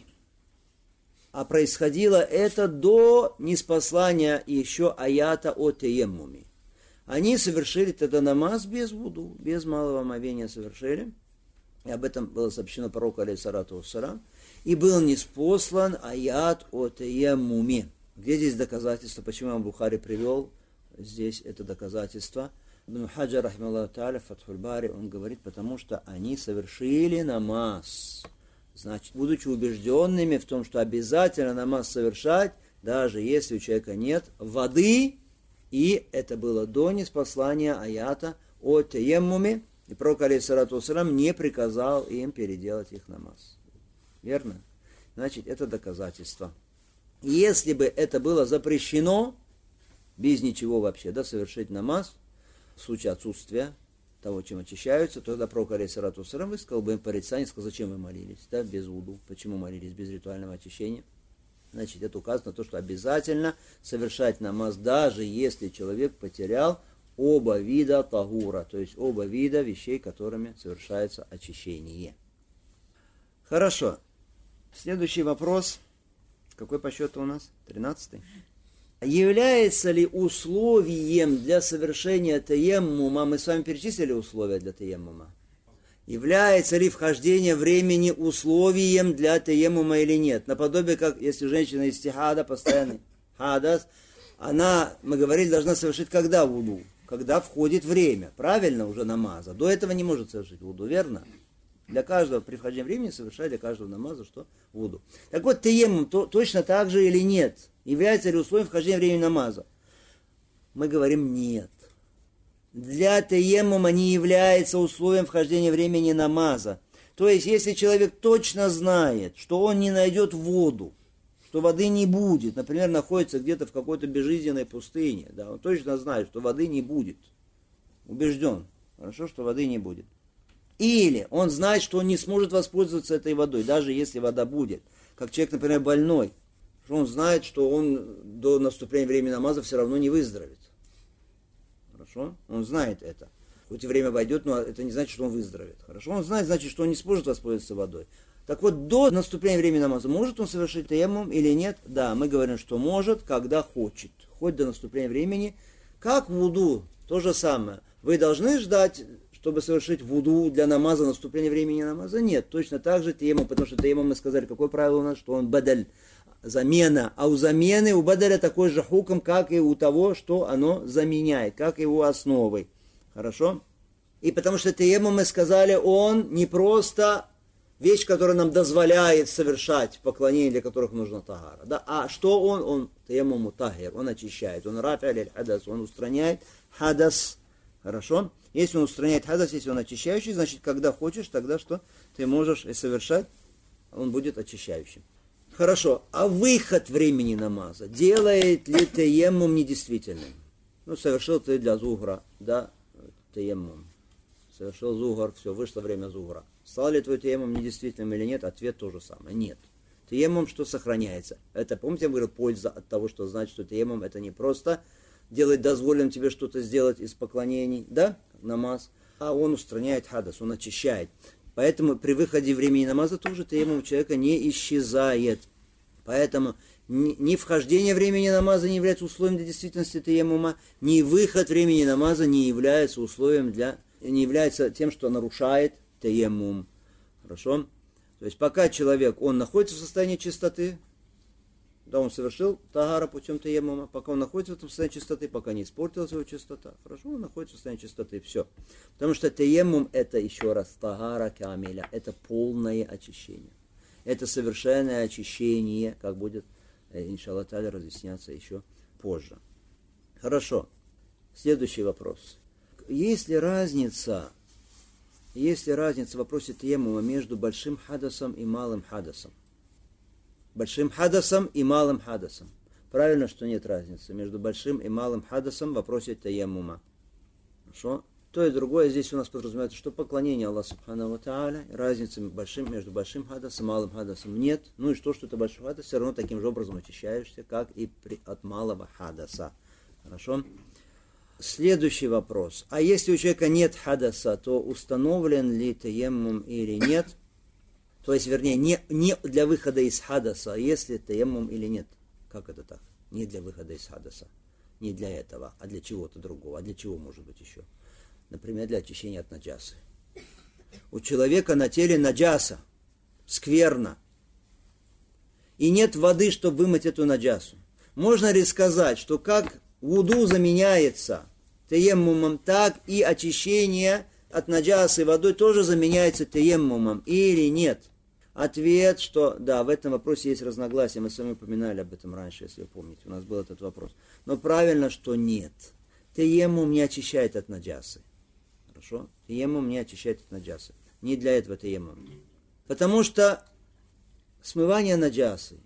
А происходило это до ниспослания еще аята о таяммуме. Они совершили тогда намаз без вуду, без малого омовения совершили. И об этом было сообщено пророку, алейхиссалату вассалам. И был ниспослан аят о таяммуме. Где здесь доказательство? Почему имам Бухари привел здесь это доказательство? Ибн Хаджар, рахималлаху та'аля, в Фатхуль Бари, он говорит, потому что они совершили намаз. Значит, будучи убежденными в том, что обязательно намаз совершать, даже если у человека нет воды, и это было до ниспослания аята о таяммуме, и пророк, алейхиссалату вассалам, не приказал им переделать их намаз. Верно? Значит, это доказательство. Если бы это было запрещено, без ничего вообще, да, совершить намаз, в случае отсутствия того, чем очищаются, то тогда пророк, алейхиссалату вассалам, высказал бы им порицание, сказал, зачем вы молились, да, без вуду, почему молились без ритуального очищения. Значит, это указано на то, что обязательно совершать намаз, даже если человек потерял оба вида тагура, то есть оба вида вещей, которыми совершается очищение. Хорошо. Следующий вопрос. Какой по счету у нас? 13-й. Является ли условием для совершения таяммума, мы с вами перечислили условия для таяммума, является ли вхождение времени условием для таяммума или нет? Наподобие, как если женщина истихада, постоянный хадас, она, мы говорили, должна совершить когда вуду? Когда входит время, правильно, уже намаза. До этого не может совершить вуду, верно? Для каждого при вхождении времени совершать для каждого намаза, что вуду. Так вот, таяммум точно так же или нет? Является ли условием вхождения времени намаза? Мы говорим нет. Для таяммума не является условием вхождения времени намаза. То есть, если человек точно знает, что он не найдет воду, что воды не будет, например, находится где-то в какой-то безжизненной пустыне, да, он точно знает, что воды не будет, убежден, Хорошо, что воды не будет. Или он знает, что он не сможет воспользоваться этой водой, даже если вода будет. Как человек, например, больной. Он знает, что он до наступления времени намаза все равно не выздоровеет. Хорошо? Он знает это. Хоть и время войдет, но это не значит, что он выздоровеет. Хорошо? Он знает, значит, что он не сможет воспользоваться водой. Так вот, до наступления времени намаза может он совершить таяммум или нет? Да, мы говорим, что может, когда хочет. Хоть до наступления времени. Как вуду, то же самое. Вы должны ждать, чтобы совершить вуду для намаза, наступления времени намаза? Нет, точно так же таяммум, потому что таяммум мы сказали, какое правило у нас, что он бадаль, замена. А у замены, у бадаля такой же хукм, как и у того, что оно заменяет, как его основой. Хорошо? И потому что таяммум, мы сказали, он не просто вещь, которая нам дозволяет совершать поклонения, для которых нужна тагара. Да? А что он? Он таяммум тагир, он очищает, он рафи аль хадас, он устраняет хадас. Хорошо? Если он устраняет хадас, если он очищающий, значит, когда хочешь, тогда что? Ты можешь и совершать, он будет очищающим. Хорошо, а выход времени намаза делает ли таяммум недействительным? Ну, совершил ты для зухра, да, таяммум. Совершил зухр, все, вышло время зухра. Стал ли твой таяммум недействительным или нет? Ответ то же самое. Нет. Таяммум что сохраняется? Это, помните, я говорил, польза от того, что значит, что таяммум это не просто делать дозволенным тебе что-то сделать из поклонений, да, намаз, а он устраняет хадас, он очищает. Поэтому при выходе времени намаза тоже таяммум человека не исчезает. Поэтому ни вхождение времени намаза не является условием для действительности таяммума, ни выход времени намаза не является условием не является тем, что нарушает таяммум. Хорошо? То есть пока человек, он находится в состоянии чистоты, да, он совершил тагара путем таяммума, пока он находится в этом состоянии чистоты, пока не испортилась его чистота. Хорошо, он находится в состоянии чистоты, все. Потому что таяммум это еще раз тагара камиля, это полное очищение. Это совершенное очищение, как будет, иншаллах та'аля, разъясняться еще позже. Хорошо. Следующий вопрос. Есть ли разница в вопросе таяммума между большим хадасом и малым хадасом? Большим хадасом и малым хадасом. Правильно, что нет разницы между большим и малым хадасом в вопросе таяммума. Хорошо? То и другое здесь у нас подразумевается, что поклонение Аллаху Субхану ва Тааля, разницы между большим хадасом и малым хадасом нет. Ну и что это большой хадас, все равно таким же образом очищаешься, как и от малого хадаса. Хорошо? Следующий вопрос. А если у человека нет хадаса, то установлен ли таяммум или нет? То есть, вернее, не для выхода из хадаса, а если таяммум или нет. Как это так? Не для выхода из хадаса. Не для этого, а для чего-то другого. А для чего может быть еще? Например, для очищения от наджасы. У человека на теле наджаса, скверно. И нет воды, чтобы вымыть эту наджасу. Можно ли сказать, что как вуду заменяется таяммумом, так и очищение от наджасы водой тоже заменяется таяммумом или нет? Ответ, что да, в этом вопросе есть разногласия. Мы с вами упоминали об этом раньше, если вы помните. У нас был этот вопрос. Но правильно, что нет. Таяммум не очищает от наджасы. Хорошо? Таяммум не очищает от наджасы. Не для этого таяммум. Потому что смывание наджасы,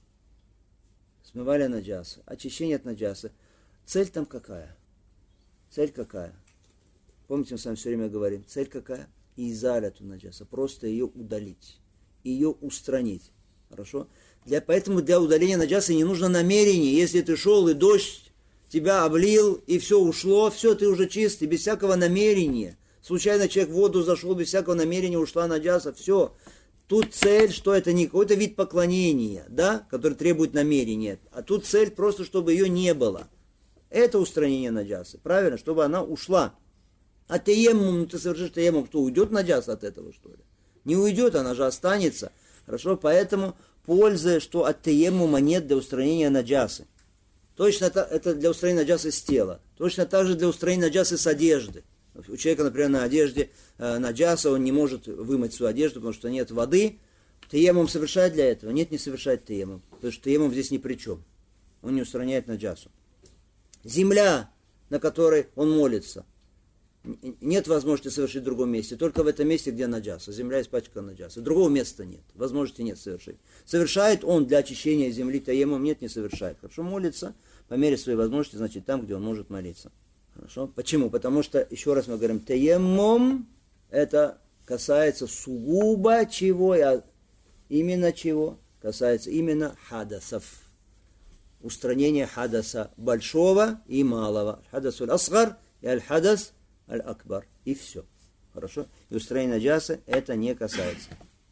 очищение от наджасы, цель там какая? Цель какая? Помните, мы с вами все время говорим, цель какая? Изаляту наджаса, просто ее удалить, ее устранить. Хорошо? Поэтому для удаления наджасы не нужно намерение. Если ты шел и дождь тебя облил, и все ушло, все, ты уже чистый, без всякого намерения. Случайно человек в воду зашел, без всякого намерения ушла наджаса, все. Тут цель, что это не какой-то вид поклонения, да, который требует намерения, а тут цель просто, чтобы ее не было. Это устранение наджасы, правильно, чтобы она ушла. А таяммум, ты совершишь таяммум, кто уйдет наджаса от этого, что ли? Не уйдет, она же останется. Хорошо, поэтому пользы, что от таяммума нет для устранения наджасы. Точно это для устранения наджасы с тела. Точно так же для устранения наджасы с одежды. У человека, например, на одежде наджаса, он не может вымыть свою одежду, потому что нет воды. Таяммум совершает для этого? Нет, не совершает таяммум. Потому что таяммум здесь ни при чем. Он не устраняет наджасу. Земля, на которой он молится. Нет возможности совершить в другом месте. Только в этом месте, где наджаса. Земля испачкана наджаса. Другого места нет. Возможности нет совершить. Совершает он для очищения земли таяммум? Нет, не совершает. Хорошо, молится по мере своей возможности, значит, там, где он может молиться. Хорошо? Почему? Потому что, еще раз мы говорим, таяммум, это касается сугубо чего, именно чего? Касается именно хадасов. Устранения хадаса большого и малого. Хадас аль-асгар и аль-хадас аль-акбар. И все. Хорошо? И устранение наджаса это не касается.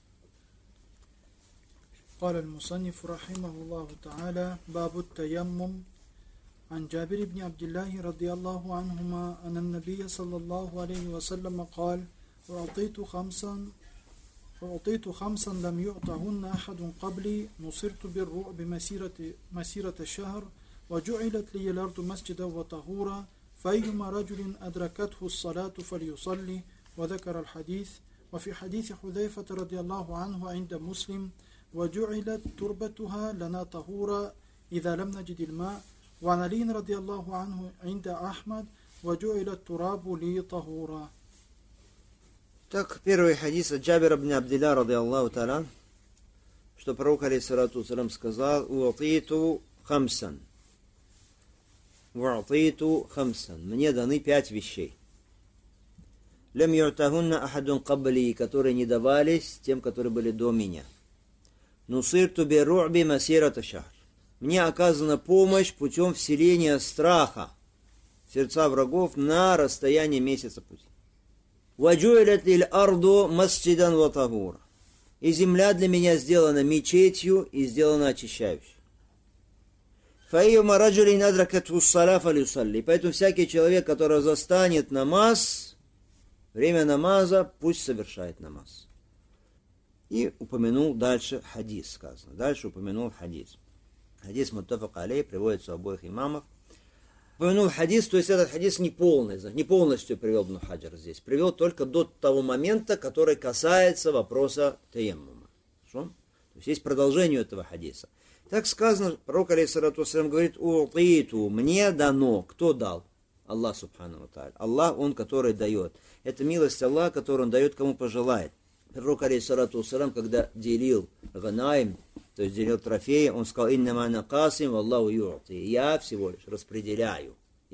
قال المصنف رحمه الله تعالى باب التيمم عن جابر بن عبد الله رضي الله عنهما أن النبي صلى الله عليه وسلم قال أعطيت خمسا لم يعطهن أحد قبلي نصرت بالرعب مسيرة الشهر وجعلت لي الأرض مسجدا وطهورا فأيما رجل أدركته الصلاة فليصلي وذكر الحديث وفي حديث حذيفة رضي الله عنه عند مسلم وجعلت تربتها لنا طهورا إذا لم نجد الماء وعن علي رضي الله عنه عند أحمد وجعل التراب لي طهورا. Так, первый хадис от Джабира ибн Абдилля, ради Аллаху та'аля, что пророк, алейхиссалату вассалям, сказал: «Уатиту хамсан». «Уатиту хамсан». Мне даны 5 вещей. «Лям ю'тахунна ахадун кабли», которые не давались тем, которые были до меня. «Нусирту би ру'би масирата шахр». Мне оказана помощь путем вселения страха в сердца врагов на расстоянии месяца пути. «Ваджуилят лиль арду масджидан ва тахура». И земля для меня сделана мечетью и сделана очищающей. «Фаийюма раджулин адракатху ссаля фалюсалли». Поэтому всякий человек, который застанет намаз, время намаза, пусть совершает намаз. И упомянул дальше хадис, сказано. Дальше упомянул хадис. Хадис муттафак алей, приводится у обоих имамов. Упомянул хадис, то есть этот хадис не полностью привел Ибн Хаджар здесь. Привел только до того момента, который касается вопроса таяммума. Хорошо? То есть есть продолжение этого хадиса. Так сказано, пророк алейхиссалату вассалям говорит: «Утиту», мне дано. Кто дал? Аллах субхану ва тааля. Аллах, Он, который дает. Это милость Аллаха, которую Он дает, кому пожелает. Пророк, алейхиссалату вассалям, когда делил ганаим, то есть делил трофеи, он сказал: «Иннама ана касим, валлаху ю'ти». Я всего лишь распределяю,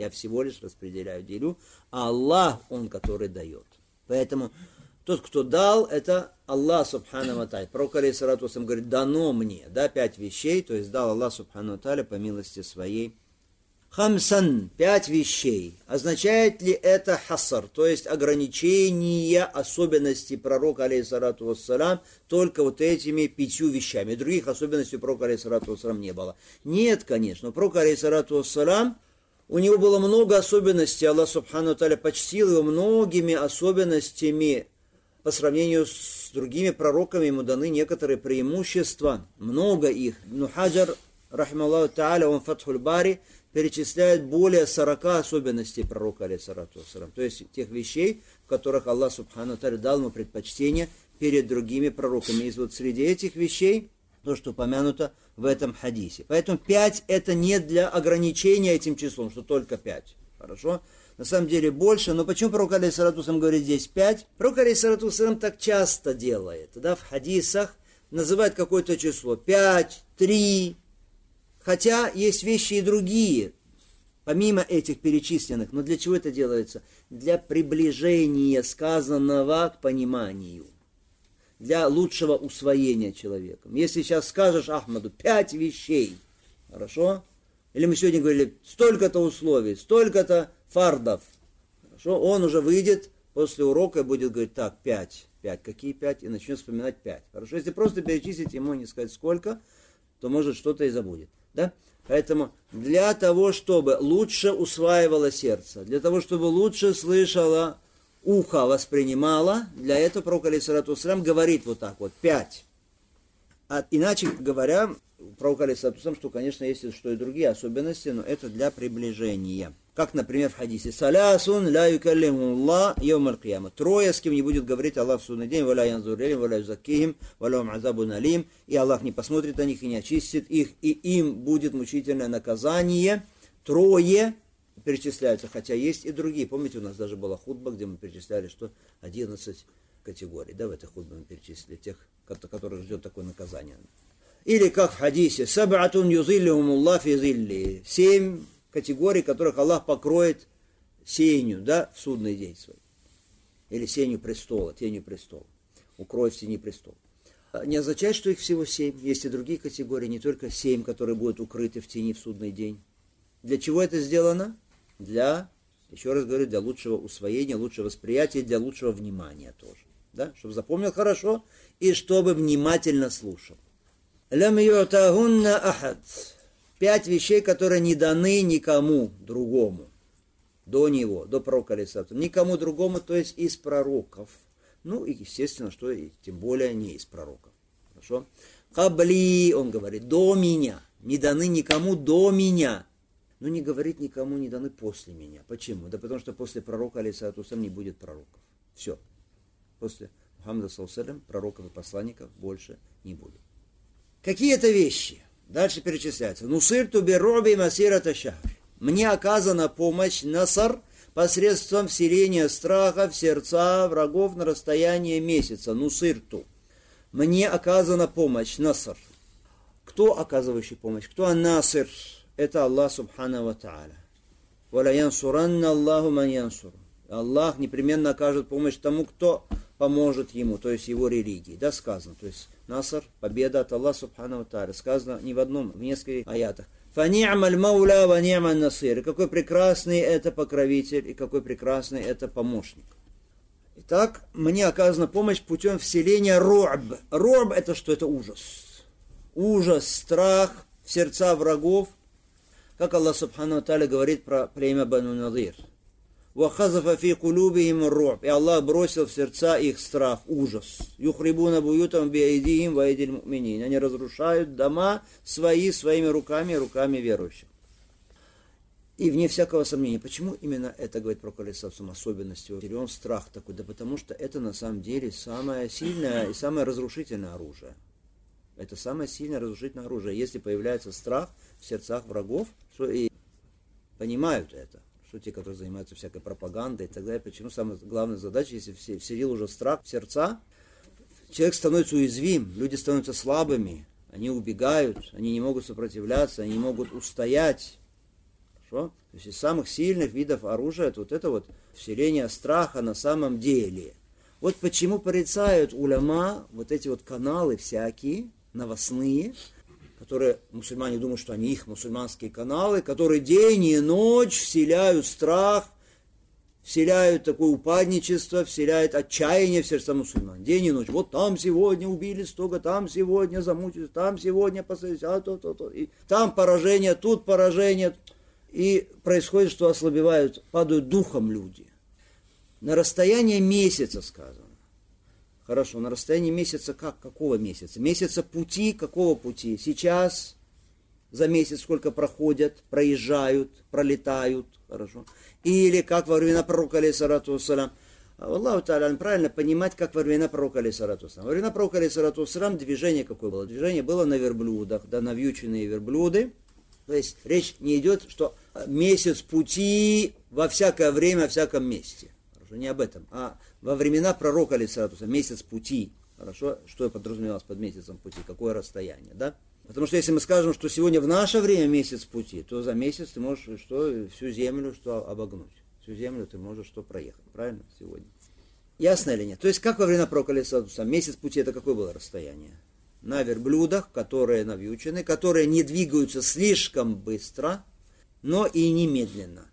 делю, а Аллах, Он, который дает. Поэтому тот, кто дал, это Аллах субхану ва тааля. Пророк, алейхиссалату вассалям, говорит: дано мне, 5 вещей, то есть дал Аллах субхану ва тааля по милости своей. Хамсан, 5 вещей. Означает ли это хасар, то есть ограничение особенностей пророка, алейхиссалату вассалям, только вот этими 5 вещами? Других особенностей у пророка, алейхиссалату вассалям, не было. Нет, конечно. У пророка, алейхиссалату вассалям, у него было много особенностей. Аллах субхану ва тааля почтил его многими особенностями. По сравнению с другими пророками ему даны некоторые преимущества. Много их. Ибн Хаджар, рахималлаху тааля, он Фатхуль Бари, перечисляет более 40 особенностей пророка, алейхиссалату вассалям. То есть тех вещей, в которых Аллах субхану ва тааля дал ему предпочтение перед другими пророками. И вот среди этих вещей то, что упомянуто в этом хадисе. Поэтому 5 это не для ограничения этим числом, что только 5. Хорошо? На самом деле больше. Но почему пророк, алейхиссалату вассалям, говорит здесь 5? Пророк, алейхиссалату вассалям, так часто делает. Да, в хадисах называет какое-то число. 5, 3. Хотя есть вещи и другие, помимо этих перечисленных. Но для чего это делается? Для приближения сказанного к пониманию. Для лучшего усвоения человеком. Если сейчас скажешь Ахмаду 5 вещей, хорошо? Или мы сегодня говорили, столько-то условий, столько-то фардов. Хорошо? Он уже выйдет после урока и будет говорить: так, 5. Какие 5? И начнет вспоминать 5. Хорошо? Если просто перечислить ему, не сказать сколько, то может что-то и забудет. Да? Поэтому для того, чтобы лучше усваивало сердце, для того, чтобы лучше слышало ухо, воспринимало, для этого пророк, алейхиссалату вассалям, говорит вот так вот: 5. А иначе говоря, пророк, алейхиссалату вассалям, что, конечно, есть что и другие особенности, но это для приближения. Как, например, в хадисе: «Салясун ля юкаллимуллах йом аль-кияма». 3, с кем не будет говорить Аллах в судный день: «Валя янзур илейхим, валя юзаккихим, валя хум азабун алим». И Аллах не посмотрит на них и не очистит их, и им будет мучительное наказание. 3 перечисляются, хотя есть и другие. Помните, у нас даже была хутба, где мы перечисляли, что 11 категорий. Да, в этой хутбе мы перечислили тех, которых ждет такое наказание. Или как в хадисе: «Саб'атун юзиллихумуллах фи зилли». 7 категорий, которых Аллах покроет сенью, да, в судный день свой. Или сенью престола, тенью престола. Укрой в тени престола. Не означает, что их всего 7. Есть и другие категории, не только 7, которые будут укрыты в тени в судный день. Для чего это сделано? Для, еще раз говорю, для лучшего усвоения, лучшего восприятия, для лучшего внимания тоже. Да? Чтобы запомнил хорошо и чтобы внимательно слушал. Лям ю'тахунна ахад. 5 вещей, которые не даны никому другому. До него, до пророка алейхиссалату. Никому другому, то есть из пророков. Ну и естественно, что и тем более не из пророков. Хорошо? Кабли, он говорит, до меня. Не даны никому до меня. Но не говорит никому, не даны после меня. Почему? Да потому что после пророка алейхиссалату не будет пророков. Все. После Мухаммада саллаллаху пророков и посланников больше не будет. Какие это вещи? Дальше перечисляются. Нусирту бироби масирата шахр. Мне оказана помощь насар посредством вселения страха в сердца врагов на расстоянии месяца. Нусирту. Мне оказана помощь. Насар. Кто оказывающий помощь? Кто насир? Это Аллах субхану ва тааля. Валя янсуранна Аллаху ман янсур. Аллах непременно окажет помощь тому, кто поможет ему, то есть его религии. Да, сказано. То есть насар, победа от Аллаха субхану ва тааля. Сказано не в одном, в нескольких аятах. Фани'маль мауля ва ни'маль насир. И какой прекрасный это покровитель, и какой прекрасный это помощник. Итак, мне оказана помощь путем вселения ру'б. Ру'б это что? Это ужас. Ужас, страх в сердца врагов. Как Аллах субхану ва тааля говорит про племя Бану Надир. وَخَزَفَ فِي قُلُوبِهِمُ الرُّعْبِ. И Аллах бросил в сердца их страх, ужас. يُخْرِبُونَ بُيُوتَهُمْ بِأَيْدِيهِمْ وَأَيْدِي الْمُؤْمِنِينَ. Они разрушают дома свои своими руками, руками верующих. И вне всякого сомнения, почему именно это говорит про колесовцам особенностью? Он страх такой, да потому что это на самом деле самое сильное и самое разрушительное оружие. Это самое сильное разрушительное оружие. Если появляется страх в сердцах врагов, что и понимают это. Что те, которые занимаются всякой пропагандой и так далее. Почему самая главная задача, если вселил уже страх в сердца, человек становится уязвим, люди становятся слабыми, они убегают, они не могут сопротивляться, они не могут устоять. Хорошо? То есть из самых сильных видов оружия это вот это вот вселение страха на самом деле. Вот почему порицают уляма вот эти вот каналы всякие, новостные, которые мусульмане думают, что они их мусульманские каналы, которые день и ночь вселяют страх, вселяют такое упадничество, вселяют отчаяние в сердца мусульман. День и ночь. Вот там сегодня убили столько, там сегодня замучили, там сегодня посадили, и там поражение, тут поражение. И происходит, что ослабевают, падают духом люди. На расстоянии месяца сказано. Хорошо, на расстоянии месяца как? Какого месяца? Месяца пути, какого пути? Сейчас за месяц сколько проходят, проезжают, пролетают, хорошо? Или как во времена пророка алейхиссалату вассалям. Аллаху та'аля, правильно понимать, как во времена пророка алейхиссалату вассалям. Во времена пророка алейхиссалату вассалям движение какое было? Движение было на верблюдах, да, навьюченные верблюды. То есть речь не идет, что месяц пути во всякое время, во всяком месте. Хорошо, не об этом, а во времена пророка алейхиссалату месяц пути. Хорошо, что подразумевалось под месяцем пути, какое расстояние, да? Потому что если мы скажем, что сегодня в наше время месяц пути, то за месяц ты можешь что, всю землю что обогнуть. Всю землю ты можешь что проехать, правильно, сегодня? Ясно или нет? То есть, как во времена пророка алейхиссалату месяц пути, это какое было расстояние? На верблюдах, которые навьючены, которые не двигаются слишком быстро, но и не медленно.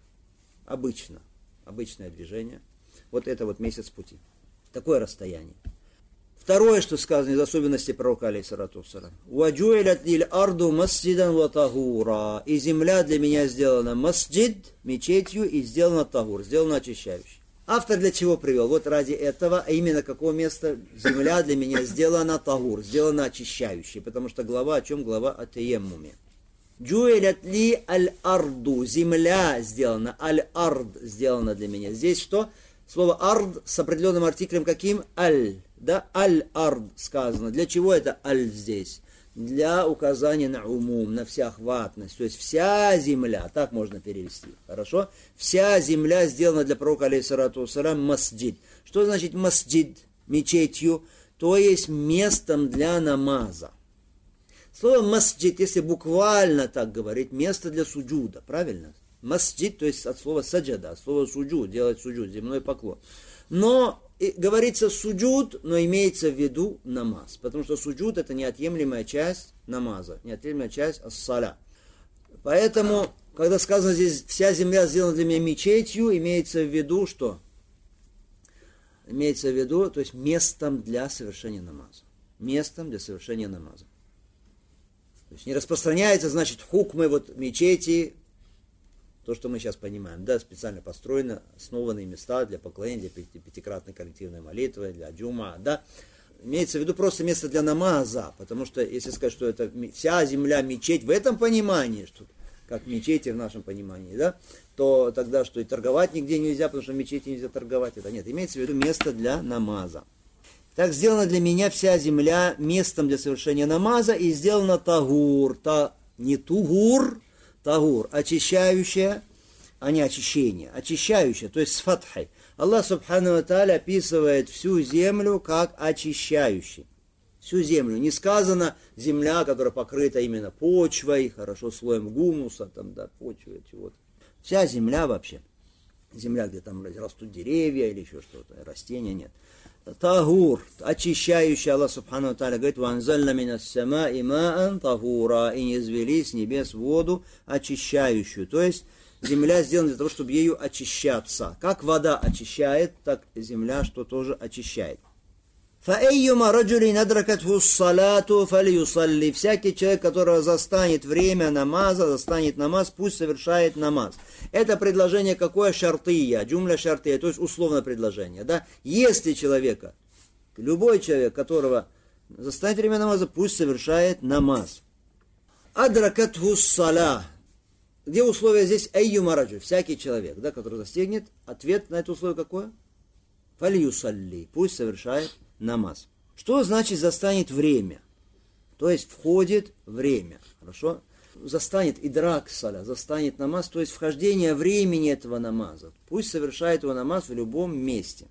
Обычное движение. Вот это вот месяц пути. Такое расстояние. Второе, что сказано из особенностей пророка алейхиссалату вассалям. «Ваджуилят лиль арду масджидан ва тагура». И земля для меня сделана масджид, мечетью, и сделана тагур, сделана очищающей. Автор для чего привел? Вот ради этого, а именно какого места земля для меня сделана тагур, сделана очищающей. Потому что глава о чем? Глава о таяммуме. «Джуилят ли аль-арду». Земля сделана, аль-ард сделана для меня. Здесь что? Слово «ард» с определенным артиклем каким? «Аль». Да, «аль-ард» сказано. Для чего это «аль» здесь? Для указания на умум, на всеохватность. То есть вся земля, так можно перевести. Хорошо? Вся земля сделана для пророка алейхиссалату вассалям масджид. Что значит масджид? Мечетью. То есть местом для намаза. Слово масджид, если буквально так говорить, место для суджуда. Правильно? Масджид, то есть от слова саджада, от слова суджуд, делать суджуд, земной поклон. Но говорится суджуд, но имеется в виду намаз. Потому что суджуд это неотъемлемая часть намаза, неотъемлемая часть ас-саля. Поэтому, когда сказано здесь, вся земля сделана для меня мечетью, имеется в виду что? Имеется в виду, то есть местом для совершения намаза. Местом для совершения намаза. То есть не распространяется, значит, хукмы вот мечети, то, что мы сейчас понимаем, да, специально построены, основанные места для поклонения, для пятикратной коллективной молитвы, для джума, да. Имеется в виду просто место для намаза, потому что если сказать, что это вся земля мечеть в этом понимании, что как мечети в нашем понимании, да, то тогда что и торговать нигде нельзя, потому что в мечети нельзя торговать, это нет. Имеется в виду место для намаза. Так сделана для меня вся земля местом для совершения намаза, и сделана тагур, не тугур, тагур, очищающая, а не очищение, очищающая, то есть с фатхой. Аллах Субхану ва Тааля описывает всю землю как очищающий. Всю землю. Не сказано земля, которая покрыта именно почвой, хорошо слоем гумуса, там, да, почвы, чего-то. Вся земля вообще. Земля, где там растут деревья или еще что-то, растения нет. Тагур, очищающий, Аллах Субхану ва Тааля говорит, «Ванзальна минас самаи маан тагура», и низвели с небес воду очищающую. То есть земля сделана для того, чтобы ею очищаться. Как вода очищает, так земля что тоже очищает. فَأَيُّمَا رَجُلٍ أَدْرَكَتْهُ الصَّلَاةُ فَلْيُصَلِّ. Всякий человек, которого застанет время намаза, застанет намаз, пусть совершает намаз. Это предложение какое? Шартия, джумля шартия, то есть условное предложение. Да? Если человека, любой человек, которого застанет время намаза, пусть совершает намаз. أَدْرَكَتْهُ الصَّلَاةُ. Где условие здесь? أَيُّمَا رَجُلٍ. Всякий человек, да, который застигнет. Ответ на это условие какое? فَلْيُصَلِّ. Пусть совершает намаз. Что значит застанет время? То есть входит время. Хорошо? Застанет идрак саля, застанет намаз, то есть вхождение времени этого намаза. Пусть совершает его намаз в любом месте.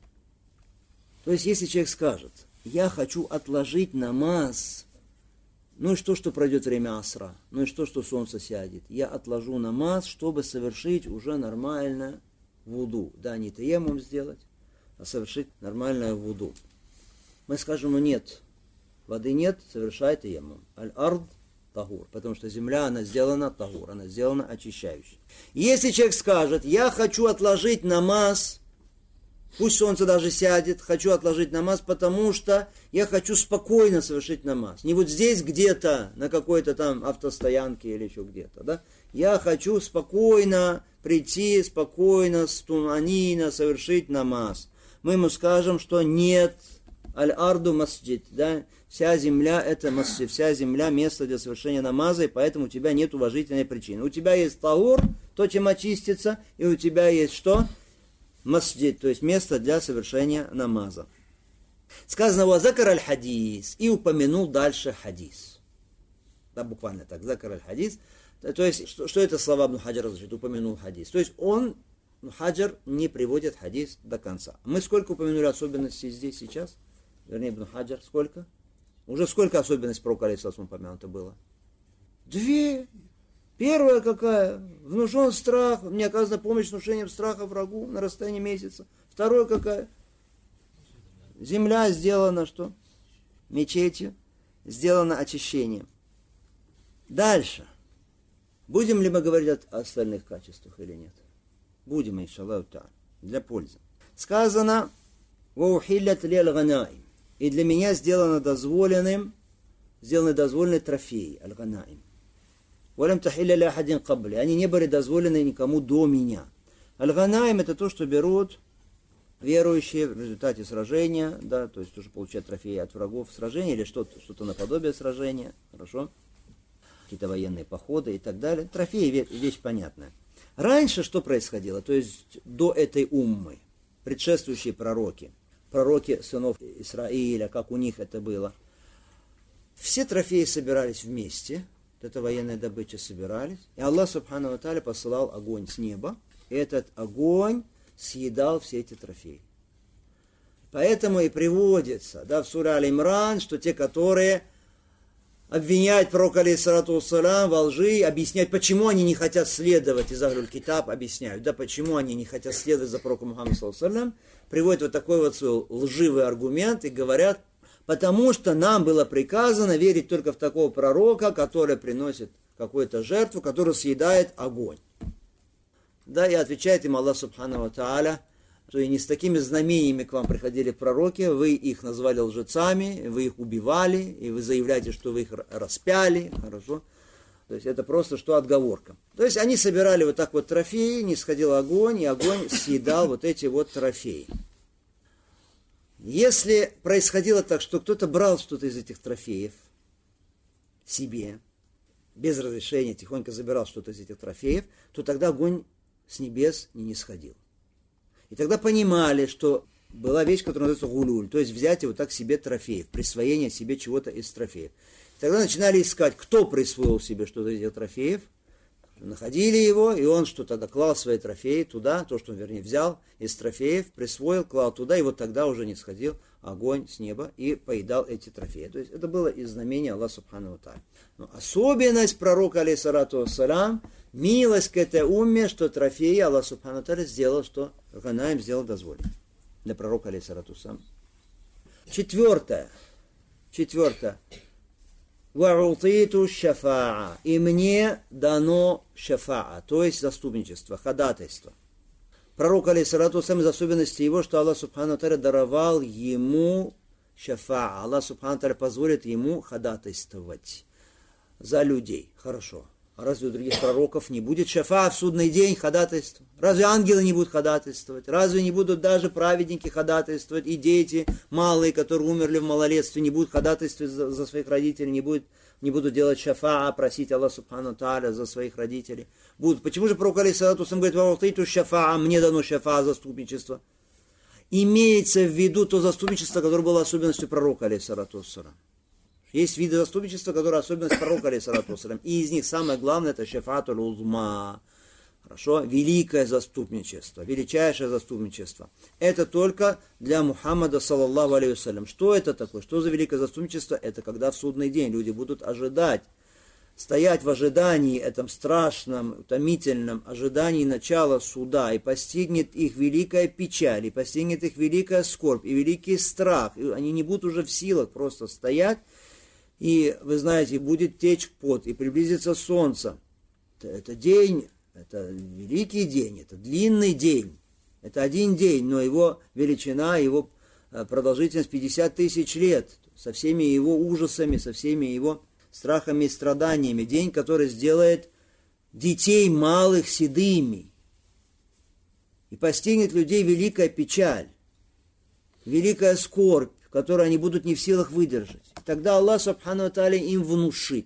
То есть если человек скажет, я хочу отложить намаз, ну и что пройдет время асра, ну и что солнце сядет. Я отложу намаз, чтобы совершить уже нормально вуду. Да, не таеммум сделать, а совершить нормальное вуду. Мы скажем, ну нет, воды нет, совершай таеммум. Аль-ард тагур, потому что земля, она сделана тагур, она сделана очищающей. Если человек скажет, я хочу отложить намаз, пусть солнце даже сядет, хочу отложить намаз, потому что я хочу спокойно совершить намаз. Не вот здесь где-то, на какой-то там автостоянке или еще где-то, да. Я хочу спокойно прийти, спокойно, с туманина совершить намаз. Мы ему скажем, что нет, аль-арду масджид, да, вся земля это масджид, вся земля место для совершения намаза, и поэтому у тебя нет уважительной причины. У тебя есть тагур, то, чем очиститься, и у тебя есть что? Масджид, то есть место для совершения намаза. Сказано, «Вазакар аль-хадис», и упомянул дальше хадис. Да, буквально так, закар аль-хадис. То есть, что это слова Ибн Хаджар, значит, упомянул хадис. То есть, Хаджар не приводит хадис до конца. Мы сколько упомянули особенностей здесь сейчас? Вернее, Ибн Хаджар, сколько? Уже сколько особенностей пророка алейхиссалам упомянуто было? 2. Первая какая? Внушен страх, мне оказана помощь внушением страха врагу на расстоянии месяца. Вторая какая? Земля сделана что? Мечетью. Сделано очищением. Дальше. Будем ли мы говорить о остальных качествах или нет? Будем, иншаллаху та'аля, для пользы. Сказано, «Ваухиллят лил ганаим». И для меня сделаны дозволенные трофеи, аль-ганаим. «Валям тахилля ля ахадин кабли». Они не были дозволены никому до меня. Аль-ганаим это то, что берут верующие в результате сражения, да, то есть тоже получают трофеи от врагов сражения или что-то наподобие сражения, хорошо? Какие-то военные походы и так далее. Трофеи вещь понятная. Раньше что происходило? То есть до этой уммы, предшествующие пророки сынов Исраиля, как у них это было. Все трофеи собирались вместе, вот эта военная добыча собирались, и Аллах Субхану ва Тааля посылал огонь с неба, и этот огонь съедал все эти трофеи. Поэтому и приводится, да, в суре Аль-Имран, что те, которые обвинять пророка алейхиссалату вассалям во лжи, объяснять, почему они не хотят следовать, из Ахлюль Китаб объясняют, да, почему они не хотят следовать за пророком Мухаммадом саллаллаху алейхи ва саллям, приводят вот такой вот свой лживый аргумент и говорят, потому что нам было приказано верить только в такого пророка, который приносит какую-то жертву, который съедает огонь. Да, и отвечает им Аллах Субхану ва Тааля, что и не с такими знамениями к вам приходили пророки, вы их назвали лжецами, вы их убивали, и вы заявляете, что вы их распяли, хорошо. То есть это просто что отговорка. То есть они собирали вот так вот трофеи, не сходил огонь, и огонь съедал вот эти вот трофеи. Если происходило так, что кто-то брал что-то из этих трофеев себе, без разрешения, тихонько забирал что-то из этих трофеев, то тогда огонь с небес не сходил. И тогда понимали, что была вещь, которая называется гулюль, то есть взять вот так себе трофеев, присвоение себе чего-то из трофеев. И тогда начинали искать, кто присвоил себе что-то из этих трофеев, находили его, и он что-то доклал свои трофеи туда, то, что он, вернее, взял из трофеев, присвоил, клал туда, и вот тогда уже не сходил огонь с неба и поедал эти трофеи. То есть это было из знамения Аллаха Субхану ва Тааля. Но особенность пророка, алейхиссалату вассалям, милость к этой умме, что трофеи Аллах Субхану ва Тааля сделал, что она им сделала дозволено. Для пророка, алейхиссалату вассалям. Четвертое. «Ва'утиту шафа'a» и мне дано шафа'a, то есть заступничество, ходатайство. Пророк, алейхиссалату вассалям, из особенностей его, что Аллах Субхану ва Тааля даровал ему шафа'a. Аллах Субхану ва Тааля позволит ему ходатайствовать за людей. Хорошо. А разве у других пророков не будет шафа в судный день ходатайства? Разве ангелы не будут ходатайствовать? Разве не будут даже праведники ходатайствовать? И дети малые, которые умерли в малолетстве, не будут ходатайствовать за своих родителей, не будут делать шафа, просить Аллах Субхану Тааля за своих родителей? Будут. Почему же пророк алейхиссалату вассалям говорит, «Ва'утиту шафа'a», мне дано шафа, заступничество? Имеется в виду то заступничество, которое было особенностью пророка, алейхиссалату вассалям. Есть виды заступничества, которые особенность пророка, алейхиссалату вассалям. И из них самое главное это шафаатуль узма. Хорошо? Великое заступничество, величайшее заступничество. Это только для Мухаммада, саллаллаху алейхи вассалям. Что это такое? Что за великое заступничество? Это когда в судный день люди будут ожидать, стоять в ожидании, этом страшном, утомительном ожидании начала суда, и постигнет их великая печаль, и постигнет их великая скорбь, и великий страх. И они не будут уже в силах просто стоять, и, вы знаете, будет течь пот, и приблизится солнце. Это день, это великий день, это длинный день. Это один день, но его величина, его продолжительность 50 тысяч лет, со всеми его ужасами, со всеми его страхами и страданиями. День, который сделает детей малых седыми. И постигнет людей великая печаль, великая скорбь, которую они будут не в силах выдержать. Тогда Аллах Субхану ва Тааля им внушит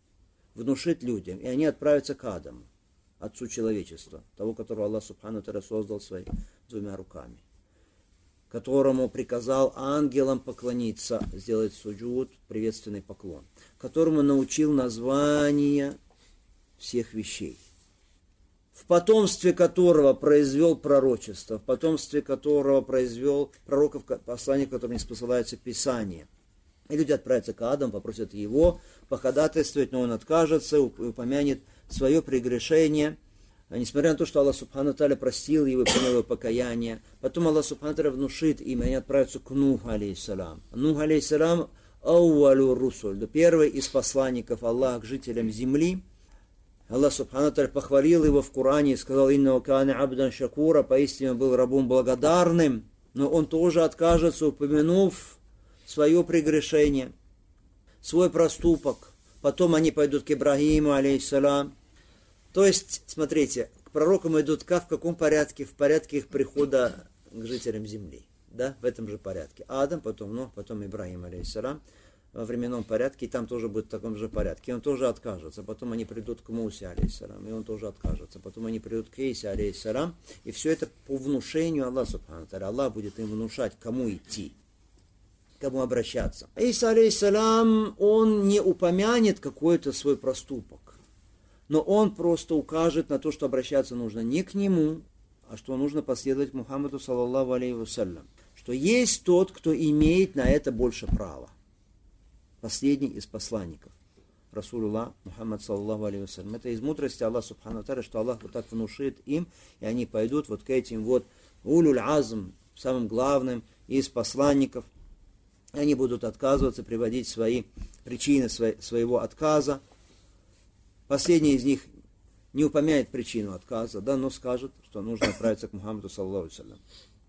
людям, и они отправятся к Адаму, отцу человечества, того, которого Аллах Субхану ва Тааля создал своими двумя руками, которому приказал ангелам поклониться, сделать суджуд, приветственный поклон, которому научил названия всех вещей, в потомстве которого произвел пророчество, в потомстве которого произвел пророков, посланников, которым не спосылается Писание. И люди отправятся к Адаму, попросят его походатайствовать, но он откажется, упомянет свое прегрешение, несмотря на то, что Аллах Субхану Тааля простил его и принял его покаяние. Потом Аллах Субхану Тааля внушит им, и они отправятся к Нуху алейхиссалам. Нух алейхиссалам ауалю русуль, первый из посланников Аллаха к жителям земли. Аллах Субхану Тааля похвалил его в Коране и сказал: «Инна кана абдан шакура», поистине был рабом благодарным, но он тоже откажется, упомянув свое прегрешение, свой проступок. Потом они пойдут к Ибрагиму, алейхиссалам. То есть, смотрите, к пророкам идут как, в каком порядке? В порядке их прихода к жителям земли. Да, в этом же порядке. Адам, потом Нух, потом Ибрагим, алейхиссалам. Во временном порядке, и там тоже будет в таком же порядке. И он тоже откажется. Потом они придут к Мусе, алейхиссалам, и он тоже откажется. Потом они придут к Исе, алейхиссалам. И все это по внушению Аллаха Субхану Тааля. Аллах будет им внушать, кому идти, кому обращаться. Иса, алейхиссалам, он не упомянет какой-то свой проступок, но он просто укажет на то, что обращаться нужно не к нему, а что нужно последовать Мухаммаду, саллаллаху алейхи вассалям. Что есть тот, кто имеет на это больше права. Последний из посланников. Расулуллах Мухаммад саллаллаху алейхи вассалям. Это из мудрости Аллаха субхану ва, что Аллах вот так внушит им, и они пойдут вот к этим вот улюль азм, самым главным из посланников. Они будут отказываться, приводить свои причины своего отказа. Последний из них не упомянет причину отказа, да, но скажет, что нужно отправиться к Мухаммаду саллаллаху алейхи вассалям.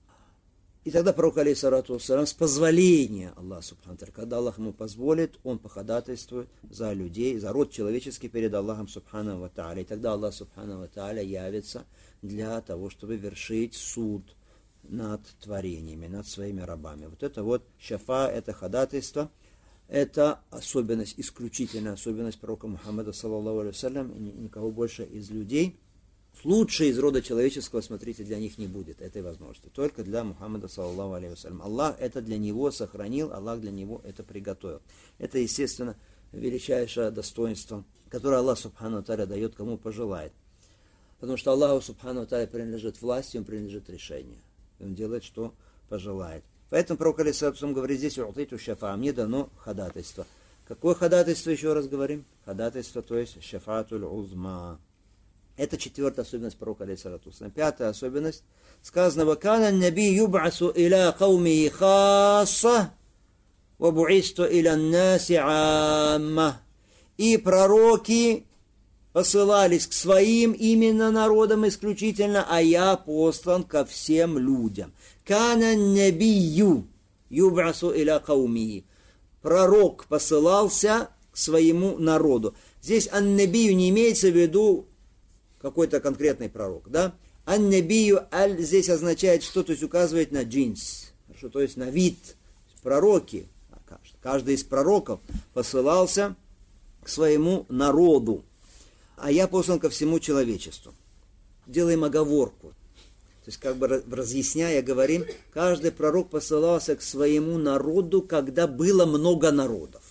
И тогда пророк, алейхиссалату вассалям, с позволения Аллаха субхану ва, когда Аллах ему позволит, он походатайствует за людей, за род человеческий перед Аллахом субхану ва тааля. И тогда Аллах субхану ва тааля явится для того, чтобы вершить суд над творениями, над своими рабами. Вот это вот шафа, это ходатайство, это особенность, исключительная особенность пророка Мухаммада саллаллаху алейхи вассалям, никого больше из людей. Лучше из рода человеческого, смотрите, для них не будет этой возможности. Только для Мухаммада саллаллаху алейхи вассалям. Аллах это для него сохранил, Аллах для него это приготовил. Это, естественно, величайшее достоинство, которое Аллах субхану ва тааля дает, кому пожелает. Потому что Аллаху субхану ва тааля принадлежит власть, ему принадлежит решение. Он делает, что пожелает. Поэтому пророк алейхиссалату говорит, здесь у'титу шафа, мне дано ходатайство. Какое ходатайство, еще раз говорим? Ходатайство, то есть шафатуль узма. Это четвертая особенность пророка алейхиссалату. Пятая особенность. Сказано, «Вакана наби юб'асу иля каумихи хасса, ва бу'исту иля наси амма». И пророки посылались к своим именно народам исключительно, а я послан ко всем людям. «Кана набию юб'асу иля каумихи». Пророк посылался к своему народу. Здесь ан-набию не имеется в виду какой-то конкретный пророк, да? Ан-набию аль здесь означает что, то есть указывает на джинс, хорошо, то есть на вид. Пророки, каждый из пророков посылался к своему народу, а я послан ко всему человечеству. Делаем оговорку, то есть как бы разъясняя, говорим, каждый пророк посылался к своему народу, когда было много народов.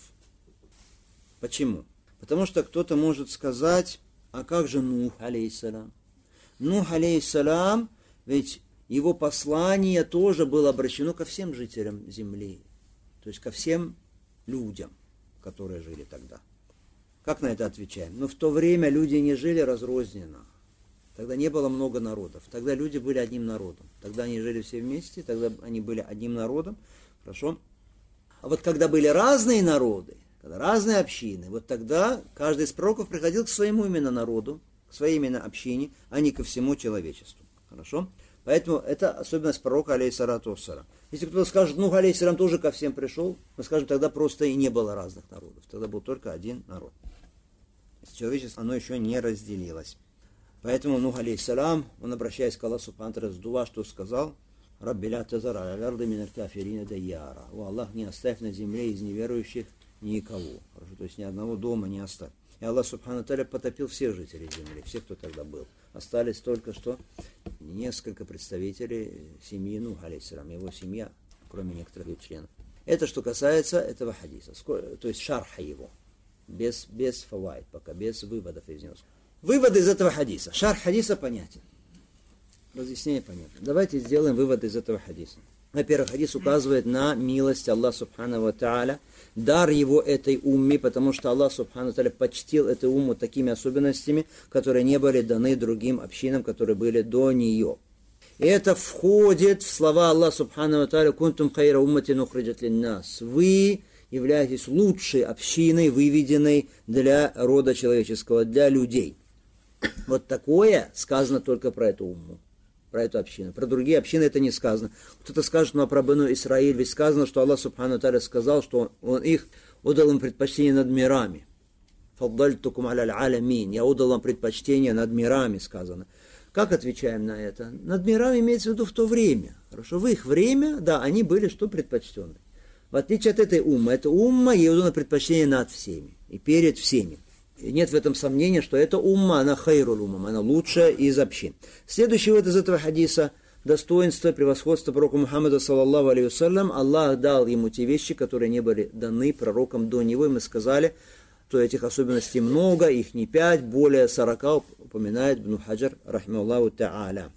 Почему? Потому что кто-то может сказать, а как же Нух, алейхиссалям? Нух, алейхиссалям, ведь его послание тоже было обращено ко всем жителям земли, то есть ко всем людям, которые жили тогда. Как на это отвечаем? Ну, в то время люди не жили разрозненно, тогда не было много народов, тогда люди были одним народом, тогда они жили все вместе, тогда они были одним народом, хорошо? А вот когда были разные народы, когда разные общины, вот тогда каждый из пророков приходил к своему именно народу, к своей именно общине, а не ко всему человечеству. Хорошо? Поэтому это особенность пророка, алейхиссалату вассалям. Если кто-то скажет, ну, алейхиссалям тоже ко всем пришел, мы скажем, тогда просто и не было разных народов. Тогда был только один народ. Человечество, оно еще не разделилось. Поэтому Нух, алейхиссалям, он, обращаясь к Аллаху субхану ва тааля, с дуа, что сказал, «Рабби ля тазар аля арди миналь кафирина дайяра». О Аллах, не оставь на земле из неверующих никого. Хорошо, то есть ни одного дома не оставь. И Аллах субхану ва тааля потопил всех жителей земли, всех, кто тогда был. Остались только что несколько представителей семьи Нуха, алейхиссалям, его семья, кроме некоторых членов. Это что касается этого хадиса, то есть шарха его, без фавайд, пока без выводов из него. Выводы из этого хадиса. Шарх хадиса понятен. Разъяснение понятно. Давайте сделаем вывод из этого хадиса. Во-первых, хадис указывает на милость Аллаха субхану ва тааля, дар его этой умме, потому что Аллах субхану ва тааля почтил эту умму такими особенностями, которые не были даны другим общинам, которые были до нее. И это входит в слова Аллаха субхану ва тааля: «Кунтум хайра умматин ухриджат линнас». Вы являетесь лучшей общиной, выведенной для рода человеческого, для людей. Вот такое сказано только про эту умму, про эту общину. Про другие общины это не сказано. Кто-то скажет, ну а про Бану Исраиль, ведь сказано, что Аллах субхану ва тааля сказал, что он их отдал им предпочтение над мирами. «Фаддальтукум аля алямин». Я отдал вам предпочтение над мирами, сказано. Как отвечаем на это? Над мирами имеется в виду в то время. Хорошо, в их время, да, они были что предпочтенные. В отличие от этой уммы, эта умма, ей отдано предпочтение над всеми и перед всеми. И нет в этом сомнения, что эта умма, она хайруль умма, она лучшая из общин. Следующий вывод из этого хадиса: достоинство, превосходство пророка Мухаммада, саллаллаху алейхи вассалям. Аллах дал ему те вещи, которые не были даны пророкам до него. И мы сказали, что этих особенностей много, их не 5, более 40 упоминает Ибн Хаджар, рахимахуллаху та'аля.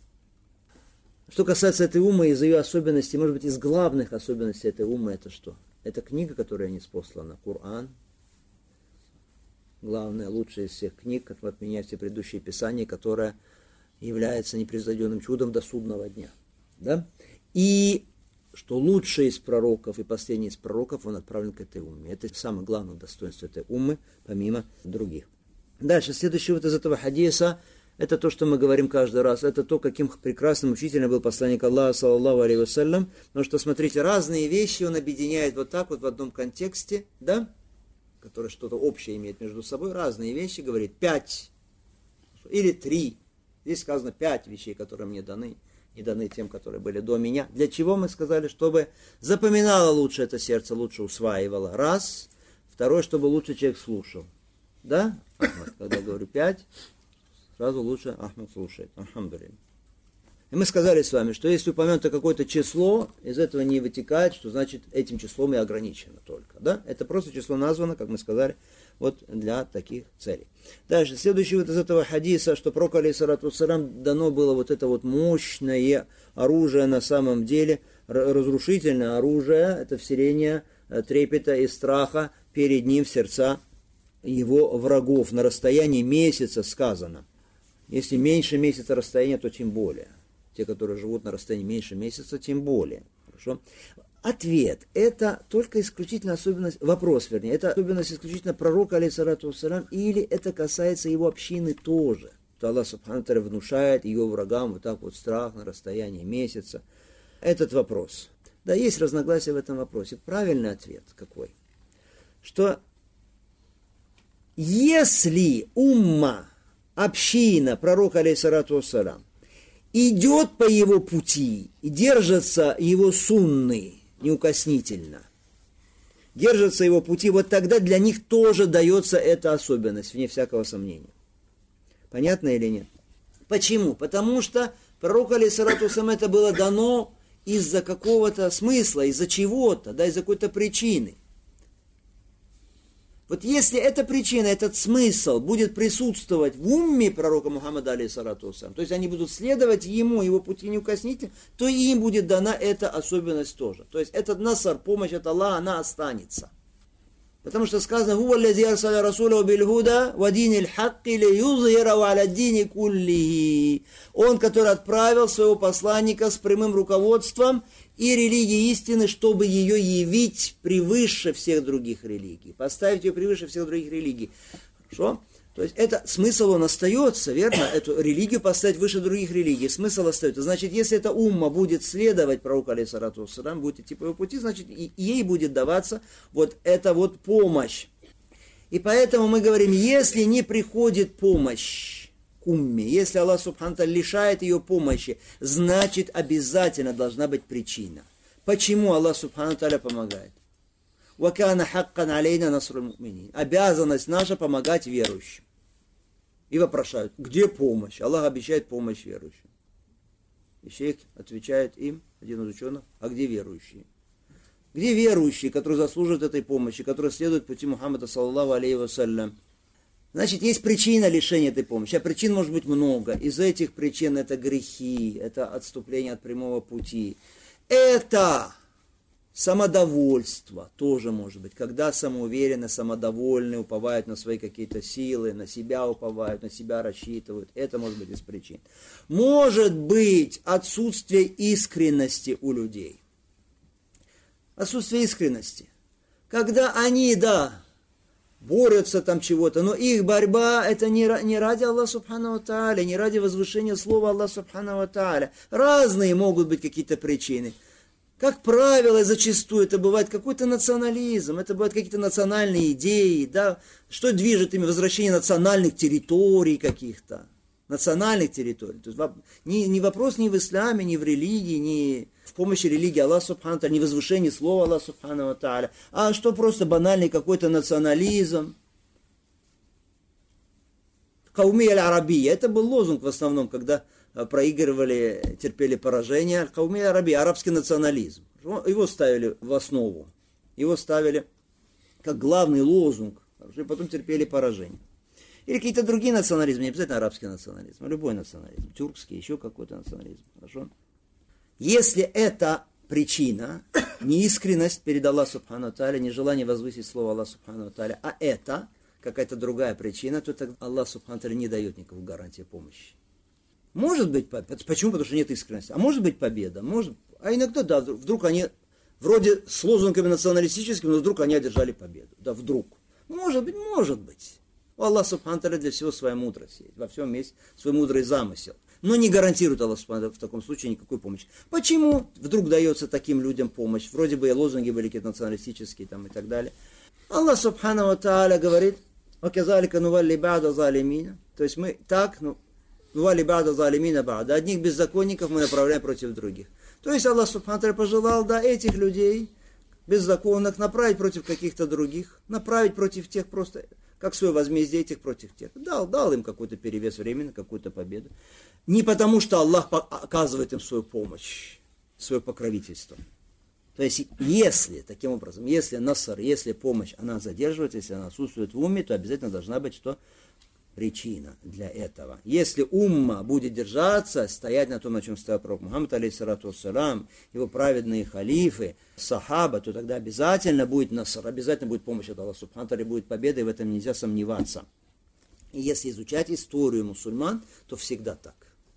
Что касается этой уммы, из ее особенностей, может быть, из главных особенностей этой уммы, это что? Это книга, которая ниспослана, Коран. главная, лучшая из всех книг, как отменяют все предыдущие писания, которая является непревзойденным чудом до судного дня. Да? И что лучший из пророков и последний из пророков, он отправлен к этой умме. Это самое главное достоинство этой уммы, помимо других. Дальше, следующий вот из этого хадиса, это то, что мы говорим каждый раз, это то, каким прекрасным учителем был посланник Аллаха, саллаллаху алейхи вассалям. Потому что, смотрите, разные вещи он объединяет вот так вот в одном контексте, да, который что-то общее имеет между собой, разные вещи, говорит 5 или 3. Здесь сказано 5 вещей, которые мне даны, не даны тем, которые были до меня. Для чего мы сказали? Чтобы запоминало лучше это сердце, лучше усваивало. Раз. Второе, чтобы лучше человек слушал. Да? Ахмад, когда я говорю 5, сразу лучше Ахмад слушает. Алхамдулилля. И мы сказали с вами, что если упомянуто какое-то число, из этого не вытекает, что значит этим числом и ограничено только. Да? Это просто число названо, как мы сказали, вот для таких целей. Дальше, следующий вот из этого хадиса, что пророку алейхиссалату вассалям дано было вот это вот мощное оружие на самом деле, разрушительное оружие, это вселение трепета и страха перед ним в сердца его врагов. На расстоянии месяца сказано. Если меньше месяца расстояния, то тем более. Те, которые живут на расстоянии меньше месяца, тем более. Хорошо? Ответ. Это только исключительно особенность, вопрос, вернее, это особенность исключительно пророка, алейхиссалату вассалям, или это касается его общины тоже. То Аллах субхану ва тааля внушает ее врагам вот так вот страх на расстоянии месяца. Этот вопрос. Да, есть разногласия в этом вопросе. Правильный ответ какой? Что если умма, община пророка, алейхиссалату вассалям, идет по его пути и держится его сунны неукоснительно, держится его пути, вот тогда для них тоже дается эта особенность, вне всякого сомнения. Понятно или нет? Почему? Потому что пророку, алейхиссалату вассалям, это было дано из-за какого-то смысла, из-за чего-то, да, из-за какой-то причины. Вот если эта причина, этот смысл будет присутствовать в умме пророка Мухаммада, алейхиссалату вассалям, то есть они будут следовать ему, его пути неукоснительно, то и им будет дана эта особенность тоже. То есть этот насар, помощь от Аллаха, она останется. Потому что сказано, «Хуа аллази арсаля расуляху биль-худа ва динил хакки лиюзхираху аля дини куллихи». Он, который отправил своего посланника с прямым руководством и религии истины, чтобы ее явить превыше всех других религий. Поставить ее превыше всех других религий. Хорошо? То есть это смысл, он остается, верно? Эту религию поставить выше других религий. Смысл остается. Значит, если эта умма будет следовать пророку, алейхиссалату вассалям, будет идти по его пути, значит, и ей будет даваться вот эта вот помощь. И поэтому мы говорим, если не приходит помощь к умме, если Аллах субхану ва тааля лишает ее помощи, значит, обязательно должна быть причина. Почему Аллах субхану ва тааля помогает? «Вакана хаккан алейна насруль муминин». Обязанность наша помогать верующим. И вопрошают, где помощь? Аллах обещает помощь верующим. И шейх отвечает им, один из ученых, а где верующие? Где верующие, которые заслуживают этой помощи, которые следуют пути Мухаммада, саллаллаху алейхи вассалям? Значит, есть причина лишения этой помощи, а причин может быть много. Из этих причин это грехи, это отступление от прямого пути. Это самодовольство тоже может быть, когда самоуверенно, самодовольны, уповают на свои какие-то силы, на себя уповают, на себя рассчитывают. Это может быть из причин. Может быть отсутствие искренности у людей. Отсутствие искренности. Когда они, да, борются там чего-то, но их борьба это не ради Аллаха субхану ва тааля, не ради возвышения слова Аллаха субхану ва тааля. Разные могут быть какие-то причины. Как правило, зачастую это бывает какой-то национализм, это бывают какие-то национальные идеи, да, что движет ими возвращение национальных территорий каких-то, национальных территорий. То есть не вопрос ни в исламе, ни в религии, ни в помощи религии Аллаха субхану ва тааля, ни возвышении слова Аллаха субхану ва тааля, а что просто банальный какой-то национализм. Кауми аль-Арабия, это был лозунг в основном, когда проигрывали, терпели поражение. Кауми аль-Арабия, арабский национализм. Его ставили в основу. Его ставили как главный лозунг. И потом терпели поражение. Или какие-то другие национализмы, не обязательно арабский национализм, а любой национализм. Тюркский, еще какой-то национализм. Хорошо? Если это причина, неискренность перед Аллахом субхану ва тааля, нежелание возвысить слово Аллаха субхану ва тааля, а это какая-то другая причина, то тогда Аллах Субхану ва Тааля не дает никакой гарантии помощи. Может быть, почему? Потому что нет искренности. А может быть победа, может. А иногда, да, вдруг они, вроде с лозунгами националистическими, но вдруг они одержали победу. Да, вдруг. Может быть, может быть. У Аллаха Субхану ва Тааля для всего своя мудрость есть. Во всем есть свой мудрый замысел. Но не гарантирует Аллах Субхану ва Тааля в таком случае никакой помощи. Почему вдруг дается таким людям помощь? Вроде бы и лозунги были какие-то националистические там, и так далее. Аллах Субхану ва Тааля говорит: «Оказалика нувалли ба'да залимина». То есть мы так, нувалли ба'да залимина ба'да. Одних беззаконников мы направляем против других. То есть Аллах Субхану ва Тааля пожелал, да, этих людей, беззаконных, направить против каких-то других, направить против тех просто, как свое возмездие этих против тех. Дал им какой-то перевес временно, какую-то победу. Не потому, что Аллах оказывает им свою помощь, свое покровительство. То есть, если, таким образом, если насар, если помощь, она задерживается, если она отсутствует в умме, то обязательно должна быть что? Причина для этого. Если умма будет держаться, стоять на том, на чем стоял пророк Мухаммад, алейхиссалату вассалам, его праведные халифы, сахаба, то тогда обязательно будет насар, обязательно будет помощь от Аллаха Субхану ва Тааля, будет победа, и в этом нельзя сомневаться. И если изучать историю мусульман, то всегда так.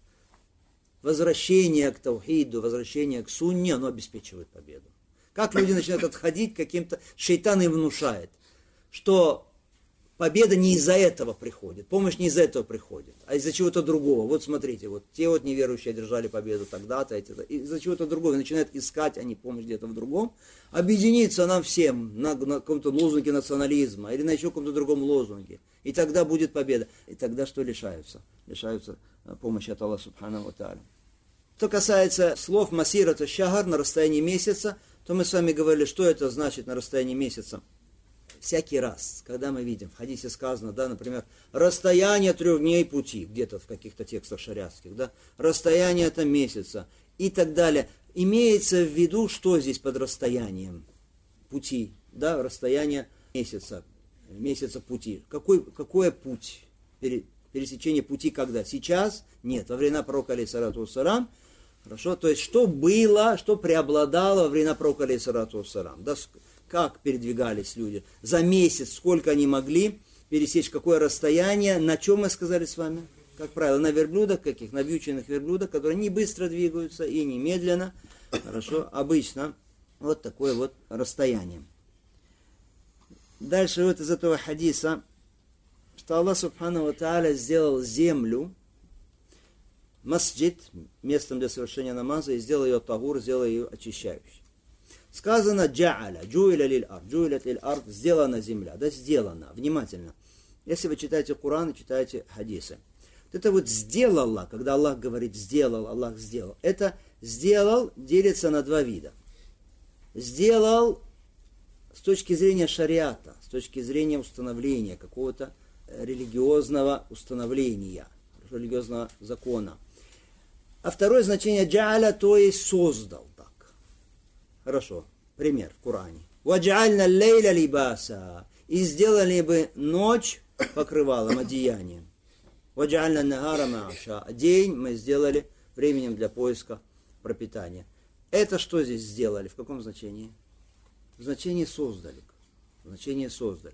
Возвращение к таухиду, возвращение к сунне, оно обеспечивает победу. Как люди начинают отходить к каким-то... Шейтан им внушает, что победа не из-за этого приходит, помощь не из-за этого приходит, а из-за чего-то другого. Вот смотрите, вот те вот неверующие одержали победу тогда-то, из-за чего-то другого. Начинают искать они помощь где-то в другом, объединиться нам всем на каком-то лозунге национализма или на еще каком-то другом лозунге. И тогда будет победа. И тогда что лишаются? Лишаются помощи от Аллаха Субхану ва Тааля. Что касается слов масирата шахар, на расстоянии месяца, то мы с вами говорили, что это значит на расстоянии месяца. Всякий раз, когда мы видим, в хадисе сказано, да, например, расстояние 3 дней пути, где-то в каких-то текстах шариатских, да, расстояние это месяца и так далее, имеется в виду, что здесь под расстоянием пути, да, расстояние месяца пути. Какой путь? Пересечение пути когда? Сейчас? Нет, во времена пророка алейхиссалату вассалам. Хорошо, то есть что было, что преобладало во времена пророка алейхиссалату вассалам, да, как передвигались люди, за месяц, сколько они могли пересечь, какое расстояние, на чем мы сказали с вами, как правило, на верблюдах каких, на вьючных верблюдах, которые не быстро двигаются и не медленно, хорошо, обычно вот такое вот расстояние. Дальше вот из этого хадиса, что Аллах Субхану ва Тааля сделал землю, масджид, местом для совершения намаза, и сделал ее тагур, сделал ее очищающей. Сказано джа'аля, джуиля лиль ард, джуилят лиль ард, сделана земля, да, сделана, внимательно. Если вы читаете Коран и читаете хадисы, это вот сделала, когда Аллах говорит сделал, Аллах сделал, это сделал делится на 2 вида. Сделал с точки зрения шариата, с точки зрения установления, какого-то религиозного установления, религиозного закона. А второе значение джа'аля, то есть создал так. Хорошо, пример в Коране. «Вадж'альна лейля либаса» и сделали бы ночь покрывалом, одеянием. «Вадж'альна нагара ма'аша» день мы сделали временем для поиска пропитания. Это что здесь сделали? В каком значении? В значении создали. В значении создали.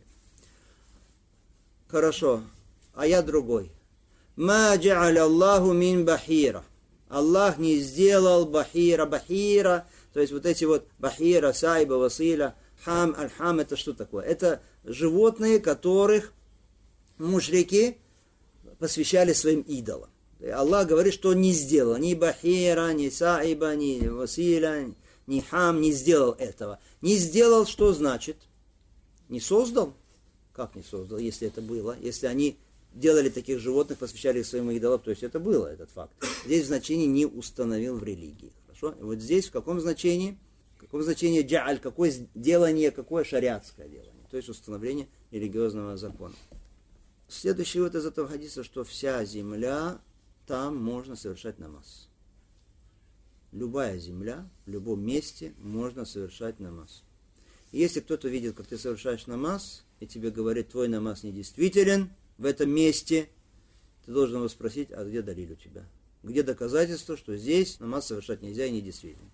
Хорошо, а я другой. «Ма джа'аля Аллаху мин бахира». Аллах не сделал бахира, то есть вот эти вот бахира, сайба, василя, хам, аль-хам, это что такое? Это животные, которых мушрики посвящали своим идолам. Аллах говорит, что не сделал ни бахира, ни сайба, ни василя, ни хам, не сделал этого. Не сделал, что значит? Не создал? Как не создал, если это было? Если они делали таких животных, посвящали их своим идолам, то есть это было, этот факт. Здесь значение не установил в религии. Хорошо? И вот здесь в каком значении? В каком значении джа'аль, какое делание, какое шариатское делание, то есть установление религиозного закона. Следующий вот из этого хадиса, что вся земля, там можно совершать намаз. Любая земля, в любом месте можно совершать намаз. И если кто-то видит, как ты совершаешь намаз, и тебе говорит, твой намаз недействителен в этом месте, ты должен его спросить, а где далиль у тебя? Где доказательство, что здесь намаз совершать нельзя и недействителен?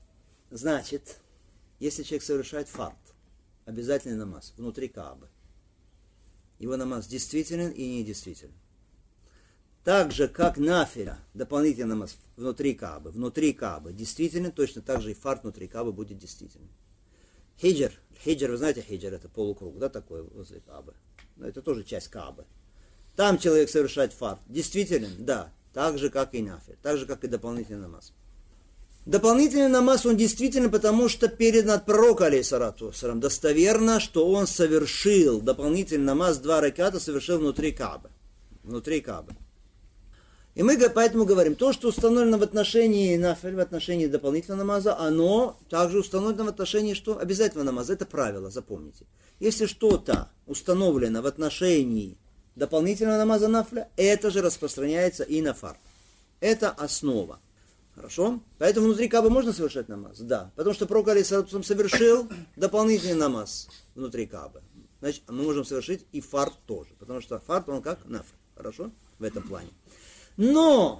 Значит, если человек совершает фард, обязательный намаз, внутри Каабы, его намаз действителен и недействителен. Так же, как нафиля, дополнительный намаз внутри Каабы, действителен, точно так же и фард внутри Каабы будет действителен. Хиджр, вы знаете хиджр, это полукруг, да, такой возле Каабы. Но это тоже часть Каабы. Там человек совершает фард. Действителен? Да. Так же, как и нафиль. Так же, как и дополнительный намаз. Дополнительный намаз, он действительно, потому что передан от пророка, алейхиссалату вассалям, достоверно, что он совершил дополнительный намаз, 2 раката совершил внутри Каабы. И мы поэтому говорим, то, что установлено в отношении нафиль, в отношении дополнительного намаза, оно также установлено в отношении что? Обязательного намаза. Это правило, запомните. Если что-то установлено в отношении дополнительного намаза нафиля, это же распространяется и на фард. Это основа. Хорошо? Поэтому внутри Каабы можно совершать намаз? Да. Потому что пророк алейхиссалату совершил дополнительный намаз внутри Каабы. Значит, мы можем совершить и фард тоже. Потому что фард, он как нафиль. Хорошо? В этом плане. Но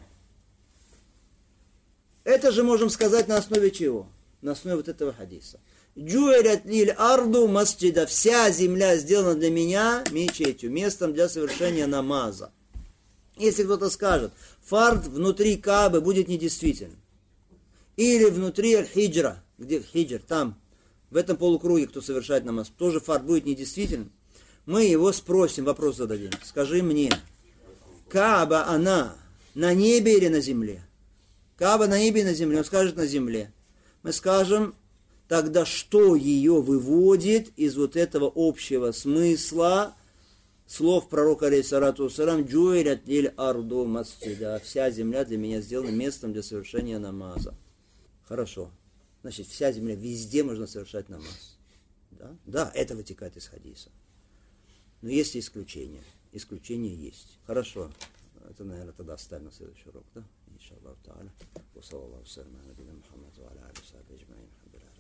это же можем сказать на основе чего? На основе вот этого хадиса. Джуэлят лиль арду масджида. Вся земля сделана для меня мечетью, местом для совершения намаза. Если кто-то скажет, фард внутри Каабы будет недействителен. Или внутри аль-хиджра, где хиджр, там, в этом полукруге, кто совершает намаз, тоже фард будет недействителен. Мы его спросим, вопрос зададим. Скажи мне, Кааба она на небе или на земле? Кааба на небе или на земле? Он скажет на земле. Мы скажем, тогда что ее выводит из вот этого общего смысла слов пророка алейхиссалату вассалям, джуэлят лиль арду масджида. Вся земля для меня сделана местом для совершения намаза. Хорошо. Значит, вся земля, везде можно совершать намаз. Да? Да, это вытекает из хадиса. Но есть исключения. Исключения есть. Хорошо. Это, наверное, тогда оставим на следующий урок, да? Иншаллаху та'аля. Wa sallallahu alaihi wa sallam ala nabiyina Muhammad wa ala alihi wa sahbihi ajma'in.